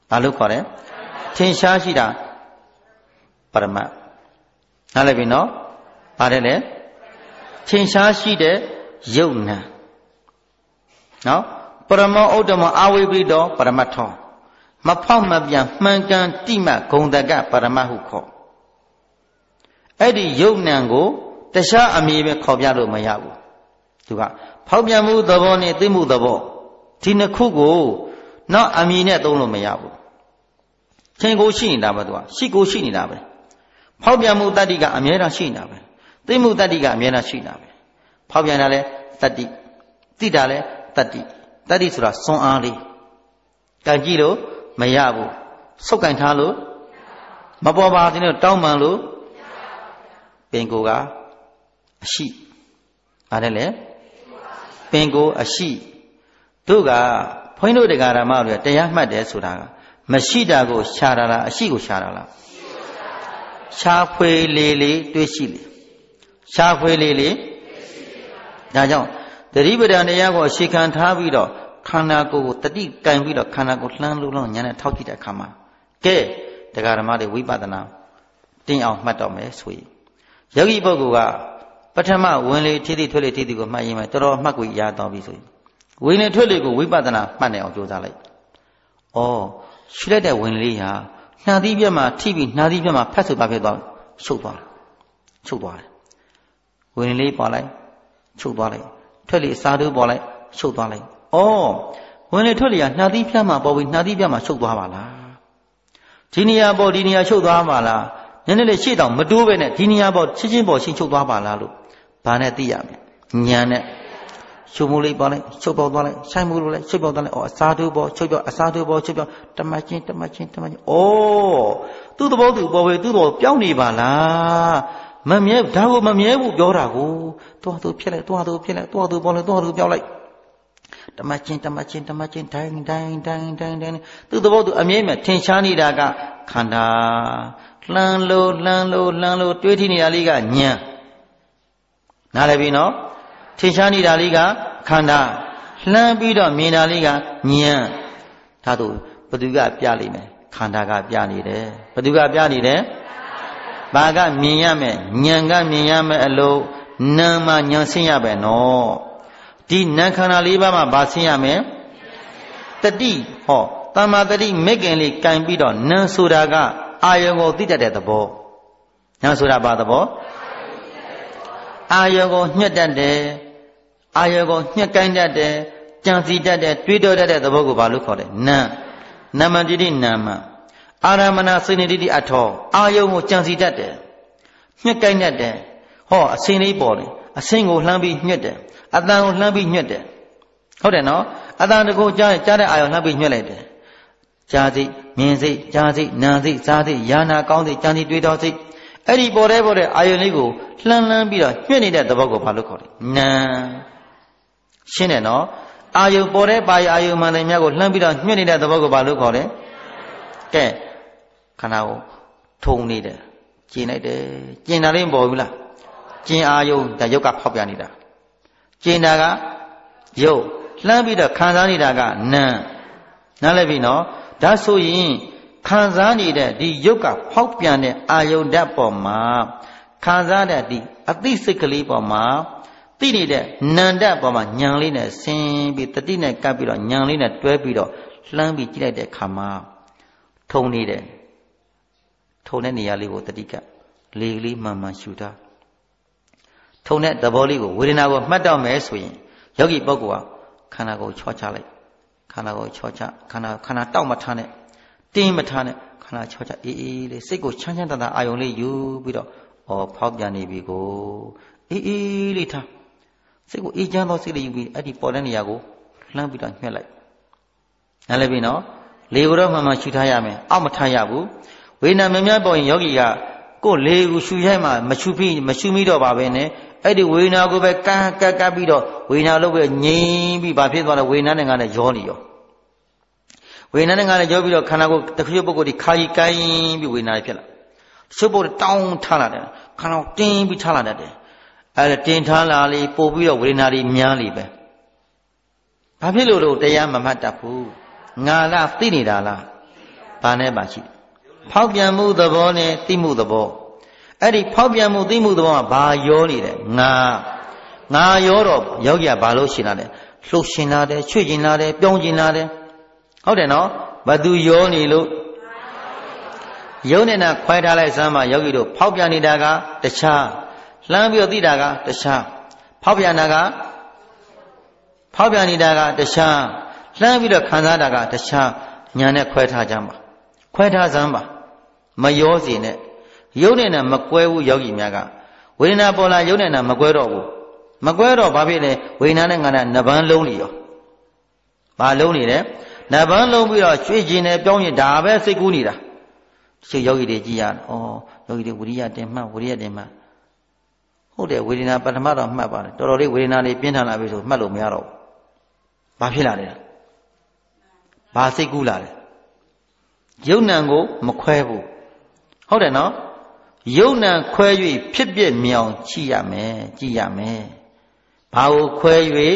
ဘာလို့ခေါ်လဲထင်ရှားရှိတာပရမတ်နားလည်ပြီနော်ပါတယ်လေထင်ရှားရှိတဲ့ယုတ်နံနော်ပရမောဥဒ္ဓမအာဝိပိတောပရမတ်ထောမဖောက်မပြန်မှန်ကန်တိမတ်ဂုံတကပရမတ်ဟုခေါ်အဲ့ဒီယုတ်နံကိုတခြားအမည်ပဲခေါ်ပြလို့မရဘူးသူကဖောက်ပြန်မှုသဘောနဲ့သိမှုသဘောဒီနှစ်ခုကိုနောက်အမည်နဲ့သုံးလို့မရဘူးထင်ကိုရှိနေတာပဲသူကရှိကိုရှိနေတာပဲဖောက်ပြန်မှုတတ္တိကအမြဲတမ်းရှိနေတာပဲသိမှုတတ္တိကအမြဲတမ်းရှိနေတာပဲဖောက်ပြန်တာလဲတတ္တိသိတာလဲတတ္တိတတ္တိဆိုတာစွမ်းအားလေးကံကြည့်လို့မရဘူးဆုပ်ကင်ထားလို့မပေါ်ပါဘူးတောင်းပန်လို့ပင်ကိုကအရှိပါတယ်လေပင်ကိုအရှိတို့ကဘုန်းကြီးတို့တရားဓမ္မတွေတရားမှတ်တယ်ဆိုတာကမရှိတာကိုရှာတာလားအရှိကိုရှာတာလားရှာဖွေလေလေတွေးရှိလေရှာဖွေလေလေဒါကြောင့်သတိပဋ္ဌာန်တရားကိုအခြေခံထားပြီးတော့ခန္ဓာကိုယ်ကိုတတိကင်ပြီးတော့ခန္ဓာကိုယ်လှမ်းလို့လို့ညာနဲ့ထောက်ကြည့်တဲ့အခါမှာကဲတရားဓမ္မတွေဝိပဿနာတင်းအောင်မှတ်တော့မယ်ဆိုရင်ယောဂီပုဂ္ဂိုလ်ကပထမဝင်လေထိတိထွက်လေထိတိကိုမှတ်ရင်တော်တော်မှတ်ကိုရတော့ပြီဆိုရင်ဝင်လေထွက်လေကိုဝိပဿနာမှတ်နေအောင်ကြိုးစားလိုက်။ဩရှိလိုက်တဲ့ဝင်လေဟာနှာသီးပြတ်မှာထိပြီးနှာသီးပြတ်မှာဖတ်ဆိုပါဖြစ်သွားချုပ်သွားတယ်။ချုပ်သွားတယ်။ဝင်လေပေါ်လိုက်ချုပ်သွားလိုက်ထွက်လေအစာတို့ပေါ်လိုက်ချုပ်သွားလိုက်။ဩဝင်လေထွက်လေဟာနှာသီးပြတ်မှာပေါ်ပြီးနှာသီးပြတ်မှာချုပ်သွားပါလား။ဒီနေရာပေါ်ဒီနေရာချုပ်သွားပါလား။နည်းနည်းလေးရှေ့တောင်မတိုးပဲနဲ့ဒီနေရာပေါ်ချင်းချင်းပေါ်ချင်းချုပ်သွားပါလားလို့ဘာနဲ့သိရမလဲ။ညာနဲ့ရှုံမှုလေးပေါ်လိုက်ချုပ်ပေါ်သွားလိုက်ဆိုင်မှုလို့လိုက်ချုပ်ပေါ်သွားလိုက်ဩအစာတို့ပေါ်ချုပ်ပြောအစာတို့ပေါ်ချုပ်ပြောတမချင်းတမချင်းတမချင်းဩသူ့သဘောသူပေါ်ပဲသူ့တော်ပြောင်းနေပါလားမမြဲဒါကိုမမြဲဘူးပြောတာကိုတွားသူဖြစ်လိုက်တွားသူဖြစ်လိုက်တွားသူပေါ်လိုက်တွားသူပြောင်းလိုက်တမချင်းတမချင်းတမချင်းတိုင်းတိုင်းတိုင်းတိုင်းတိုင်းသူ့သဘောသူအမြဲမှထင်ရှားနေတာကခန္ဓာလှမ်းလို့လှမ်းလို့လှမ်းလို့တွေးထိနေတာလေးကညံနားလည်ပြီနော်ထင်ရှားနေတာလေးကခန္ဓာလှမ်းပြီးတော့မြင်တာလေးကဉာဏ်ဒါတို့ဘသူကပြလိမ့်မယ်ခန္ဓာကပြနေတယ်ဘသူကပြနေတယ်ဘာကမြင်ရမယ်ဉာဏ်ကမြင်ရမယ်အလို့နာမ်မှာဉာဏ်ဆင်းရပဲနော်ဒီနာမ်ခန္ဓာလေးပါးမှာဘာဆင်းရမယ်တတိဟောတမ္မာတတိမိခင်လေးကင်ပြီးတော့နာမ်ဆိုတာကအာယုံကိုသိတတ်တဲ့သဘောနာမ်ဆိုတာဘာသဘောအာယုံကိုညှက်တတ်တယ်အာယုံကိုညှက်ကိုင်းတတ်တယ်ကြံစီတတ်တယ်တွေးတောတတ်တဲ့သဘောကိုဘာလို့ခေါ်လဲနာမ်နာမတိတိနာမအာရမဏစေနတိတိအထောအာယုံကိုကြံစီတတ်တယ်ညှက်ကိုင်းတတ်တယ်ဟောအစင်းလေးပေါ်တယ်အစင်းကိုလှမ်းပြီးညှက်တယ်အတန်ကိုလှမ်းပြီးညှက်တယ်ဟုတ်တယ်နော်အတန်တကိုကြားကြားတဲ့အာယုံလှမ်းပြီးညှက်လိုက်တယ်ကြားစိတ်မြင်စိတ်ကြားစိတ်နားစိတ်စားစိတ်ယာနာကောင်းစိတ်ကြံစီတွေးတောစိတ်အဲ့ဒီပေါ်တဲ့ပေါ်တဲ့အာယုံလေးကိုလှမ်းလှမ်းပြီးတော့ညှက်နေတဲ့သဘောကိုဘာလို့ခေါ်လဲနာရှင်းတယ်နော်အာယုံပေါ်တဲ့ပါရအာယုံမှန်တယ်များကိုလှမ်းပြီးတော့ညှက်နေတဲ့သဘောကိုဘာလို့ခေါ်လဲကဲခန္ဓာကိုထုံနေတယ်ကျင်လိုက်တယ်ကျင်တာလေးမပေါ်ဘူးလားကျင်အာယုံဒါယုတ်ကဖောက်ပြနေတာကျင်တာကယုတ်လှမ်းပြီးတော့ခံစားနေတာကနာနားလည်ပြီနော်ဒါဆိုရင်ခံစားနေတဲ့ဒီယုတ်ကဖောက်ပြန်တဲ့အာယုန်ဓာတ်ပေါ်မှာခံစားတဲ့ဒီအသိစိတ်ကလေးပေါ်မှာသိနေတဲ့နန္ဓာတ်ပေါ်မှာညံလေးနဲ့ဆင်းပြီးတတိနဲ့ကပ်ပြီးတော့ညံလေးနဲ့တွဲပြီးတော့လှမ်းပြီးကြည့်လိုက်တဲ့အခါမှာထုံနေတယ်ထုံတဲ့နေရာလေးကိုတတိကလေကလေးမှန်မှန်ရှူတာထုံတဲ့သဘောလေးကိုဝေဒနာကိုမှတ်တော့မယ်ဆိုရင်ယောဂီပုဂ္ဂိုလ်ကခန္ဓာကိုယ်ချောချလိုက်ခန္ဓာကိုယ်ချောချခန္ဓာခန္ဓာတောက်မထားနဲ့တင်းမထားနဲ့ခန္ဓာချောချအေးအေးလေးစိတ်ကိုချမ်းချမ်းသာသာအာယုံလေးယူပြီးတော့ဩဖောက်ပြန်နေပြီကိုအေးအေးလေးထားစိတ်ကိုအေးချမ်းသောစိတ်လေးယူပြီးအဲ့ဒီပေါ်တဲ့နေရာကိုလှမ်းပြီးတော့ညှက်လိုက်နားလည်ပြီနော်လေကိုတော့မှန်မှန်ရှူထားရမယ်အောက်မထားရဘူးဝေဒနာမများပေါ်ရင်ယောဂီကကိုယ်လေကိုရှူရိုက်မှမရှူပြီးမရှူမိတော့ပါပဲနဲ့အဲ့ဒီဝေဒနာကိုပဲကန်းကပ်ကပ်ပြီးတော့ဝေဒနာလို့ပဲငြိမ်ပြီးဘာဖြစ်သွားလဲဝေဒနာနဲ့ငါနဲ့ရောနေရောဝေဒနာနဲ့ငါနဲ့ရောပြီးတော့ခန္ဓာကိုယ်တစ်ခုပုဂ္ဂိုလ်ဒီခါကြီးကိုင်းပြီးဝေဒနာဖြစ်လာချုပ်ပုတ်တောင်းထားလာတယ်ခန္ဓာကိုတင်းပြီးထားလာတတ်တယ်အဲ့ဒါတင်ထားလာလေပို့ပြီးတော့ဝေဒနာတွေများလေပဲဘာဖြစ်လို့လို့တရားမမှတ်တတ်ဘူးငါကသိနေတာလားဘာနဲ့ပါရှိဖောက်ပြန်မှုသဘောနဲ့သိမှုသဘောအဲ့ဒီဖောက်ပြန်မှုသိမှုသဘောကဘာရောနေတယ်ငါငါရောတော့ယောဂီကဘာလို့ရှင်လာတယ်လှုပ်ရှင်လာတယ်ချွေ့ကျင်လာတယ်ပြောင်းကျင်လာတယ်ဟုတ်တယ်နော်ဘသူရောနေလို့ယုံနေတာခွဲထားလိုက်စမ်းမှာယောဂီတို့ဖောက်ပြန်နေတာကတခြားလှမ်းပြီးတော့သိတာကတခြားဖောက်ပြန်တာကဖောက်ပြန်နေတာကတခြားလှမ်းပြီးတော့ခံစားတာကတခြားညာနဲ့ခွဲထားကြမှာခွဲထားစမ်းပါမရောစီနဲ့ယုံနေတာမကွဲဘူးယောဂီများကဝေဒနာပေါ်လာယုံနေတာမကွဲတော့ဘူးမကွဲတော့ဘာဖြစ်လဲဝေဒနာနဲ့ငါနဲ့နှစ်ပန်းလုံးနေရောဘာလုံးနေလဲနှစ်ပန်းလုံးပြီးတော့ရွှေ့ကျင်တယ်ပြောင်းရင်ဒါပဲစိတ်ကူးနေတာရှိယောဂီတွေကြည်ရတယ်ဩယောဂီတွေဝိရိယတင်မှတ်ဝိရိယတင်မှတ်ဟုတ်တယ်ဝေဒနာပထမတော့မှတ်ပါတယ်တော်တော်လေးဝေဒနာတွေပြင်းထန်လာပြီဆိုမှတ်လို့မရတော့ဘူးဘာဖြစ်လာလဲဘာစိတ်ကူးလာလဲယုံ nant ကိုမခွဲဘူးဟုတ်တယ်နော်ယုံ nant ခွဲ၍ဖြစ်ပြမြောင်ကြည့်ရမယ်ကြည့်ရမယ်ဘာကိုခွဲ၍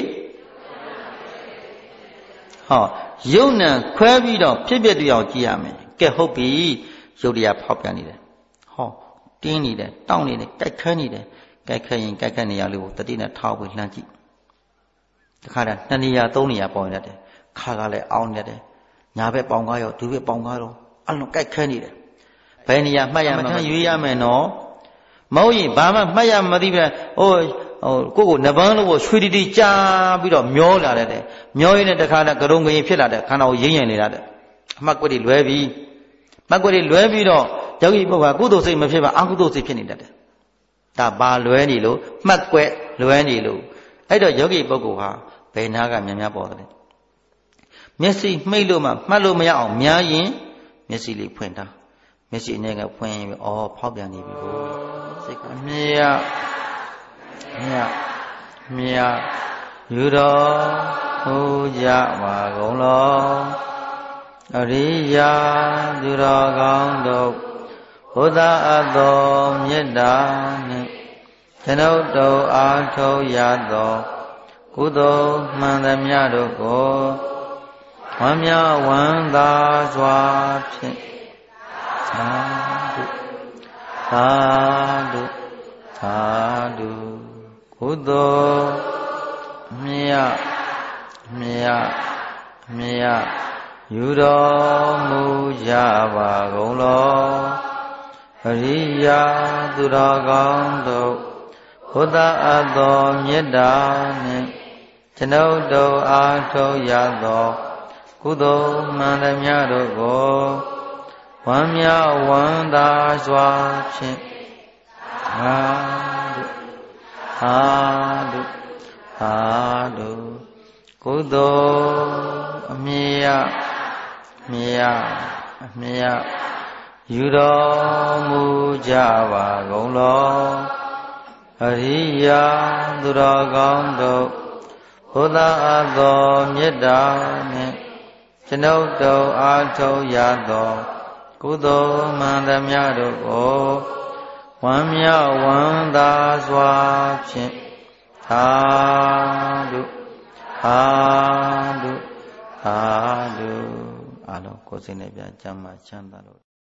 ဟောယုံ nant ခွဲပြီးတော့ဖြစ်ပြတရားကြည့်ရမယ်ကဲဟုတ်ပြီယုတ်တရားဖောက်ပြန်နေတယ်ဟောတင်းနေတယ်တောင့်နေတယ်ကြိုက်ခဲနေတယ်ကြိုက်ခဲရင်ကြိုက်ခဲနေရလေးကိုတတိနဲ့ထောက်ပြီးလှမ်းကြည့်တခါတည်းနှစ်နေရာသုံးနေရာပေါင်ရတယ်ခါကလည်းအောင်းနေတယ်ညာဘက်ပေါင်ကားရောဒူဘက်ပေါင်ကားရောအဲ့လိုကြိုက်ခဲနေတယ်ဘယ်နေရာမှတ်ရမှာရွေးရမယ်နော်မဟုတ်ရင်ဘာမှမှတ်ရမသိပဲဟိုဟိုကိုကိုနဘန်းလို့ရွှေတီတီကြာပြီးတော့မျောလာတယ်မျောရင်းနဲ့တခါတည်းကရုံကရင်ဖြစ်လာတယ်ခန္ဓာကိုရင်းရင်နေလာတယ်အမှတ်ကွက်တွေလွဲပြီးမှတ်ကွက်တွေလွဲပြီးတော့ယောဂီပုဂ္ဂိုလ်ကကုသိုလ်စိတ်မဖြစ်ပါအကုသိုလ်စိတ်ဖြစ်နေတတ်တယ်ဒါဘာလွဲနေလို့မှတ်ကွက်လွဲနေလို့အဲ့တော့ယောဂီပုဂ္ဂိုလ်ဟာဘယ်နာကများများပေါ်တယ်မျက်စိမှိတ်လို့မှမှတ်လို့မရအောင်များရင်မျက်စိလေးဖွင့်ထားမျက်စိနဲ့ကဖွင့်ရင်ဩဖောက်ပြန်နေပြီကိုစိတ်ကမြတ်မြတ်မြတ်ယူတော်ဟူကြပါကုန်လောအရိယာသူတော်ကောင်းတို့ဘုရားအတော်မေတ္တာနှင့်ကျွန်ုပ်တို့အားထုတ်ရသောကုသိုလ်မှန်သမျှတို့ကိုဝမ်းမြောက်ဝမ်းသာစွာဖြင့်သာဓုသာဓုသာဓုကုသိုလ်မြတ်မြတ်မြတ်ယူတော်မူကြပါကုန်လောအရိယာသူတော်ကောင်းတို့ဘုရားအတော်မေတ္တာနှင့်ကျွန်ုပ်တို့အားထုတ်ရသောကုသိုလ်မှန်သမျှတို့ကိုဝမ်းမြောက်ဝမ်းသာစွာဖြင့်သာဓုသာဓုသာဓုကုသိုလ်အမြတ်မြတ်မြတ်ယူတော်မူကြပါကုန်လောအရိယာသူတော်ကောင်းတို့ဘုရားအတော်မေတ္တာနှင့်ကျွန်ုပ်တို့အားထုတ်ရသောကုသိုလ်မှန်သမျှတို့ကိုဝမ်းမြောက်ဝမ်းသာစွာဖြင့်သာဓုသာဓုသာဓုအလုံးကိုယ်စိတ်နဲ့ပြချမ်းသာချမ်းသာလို့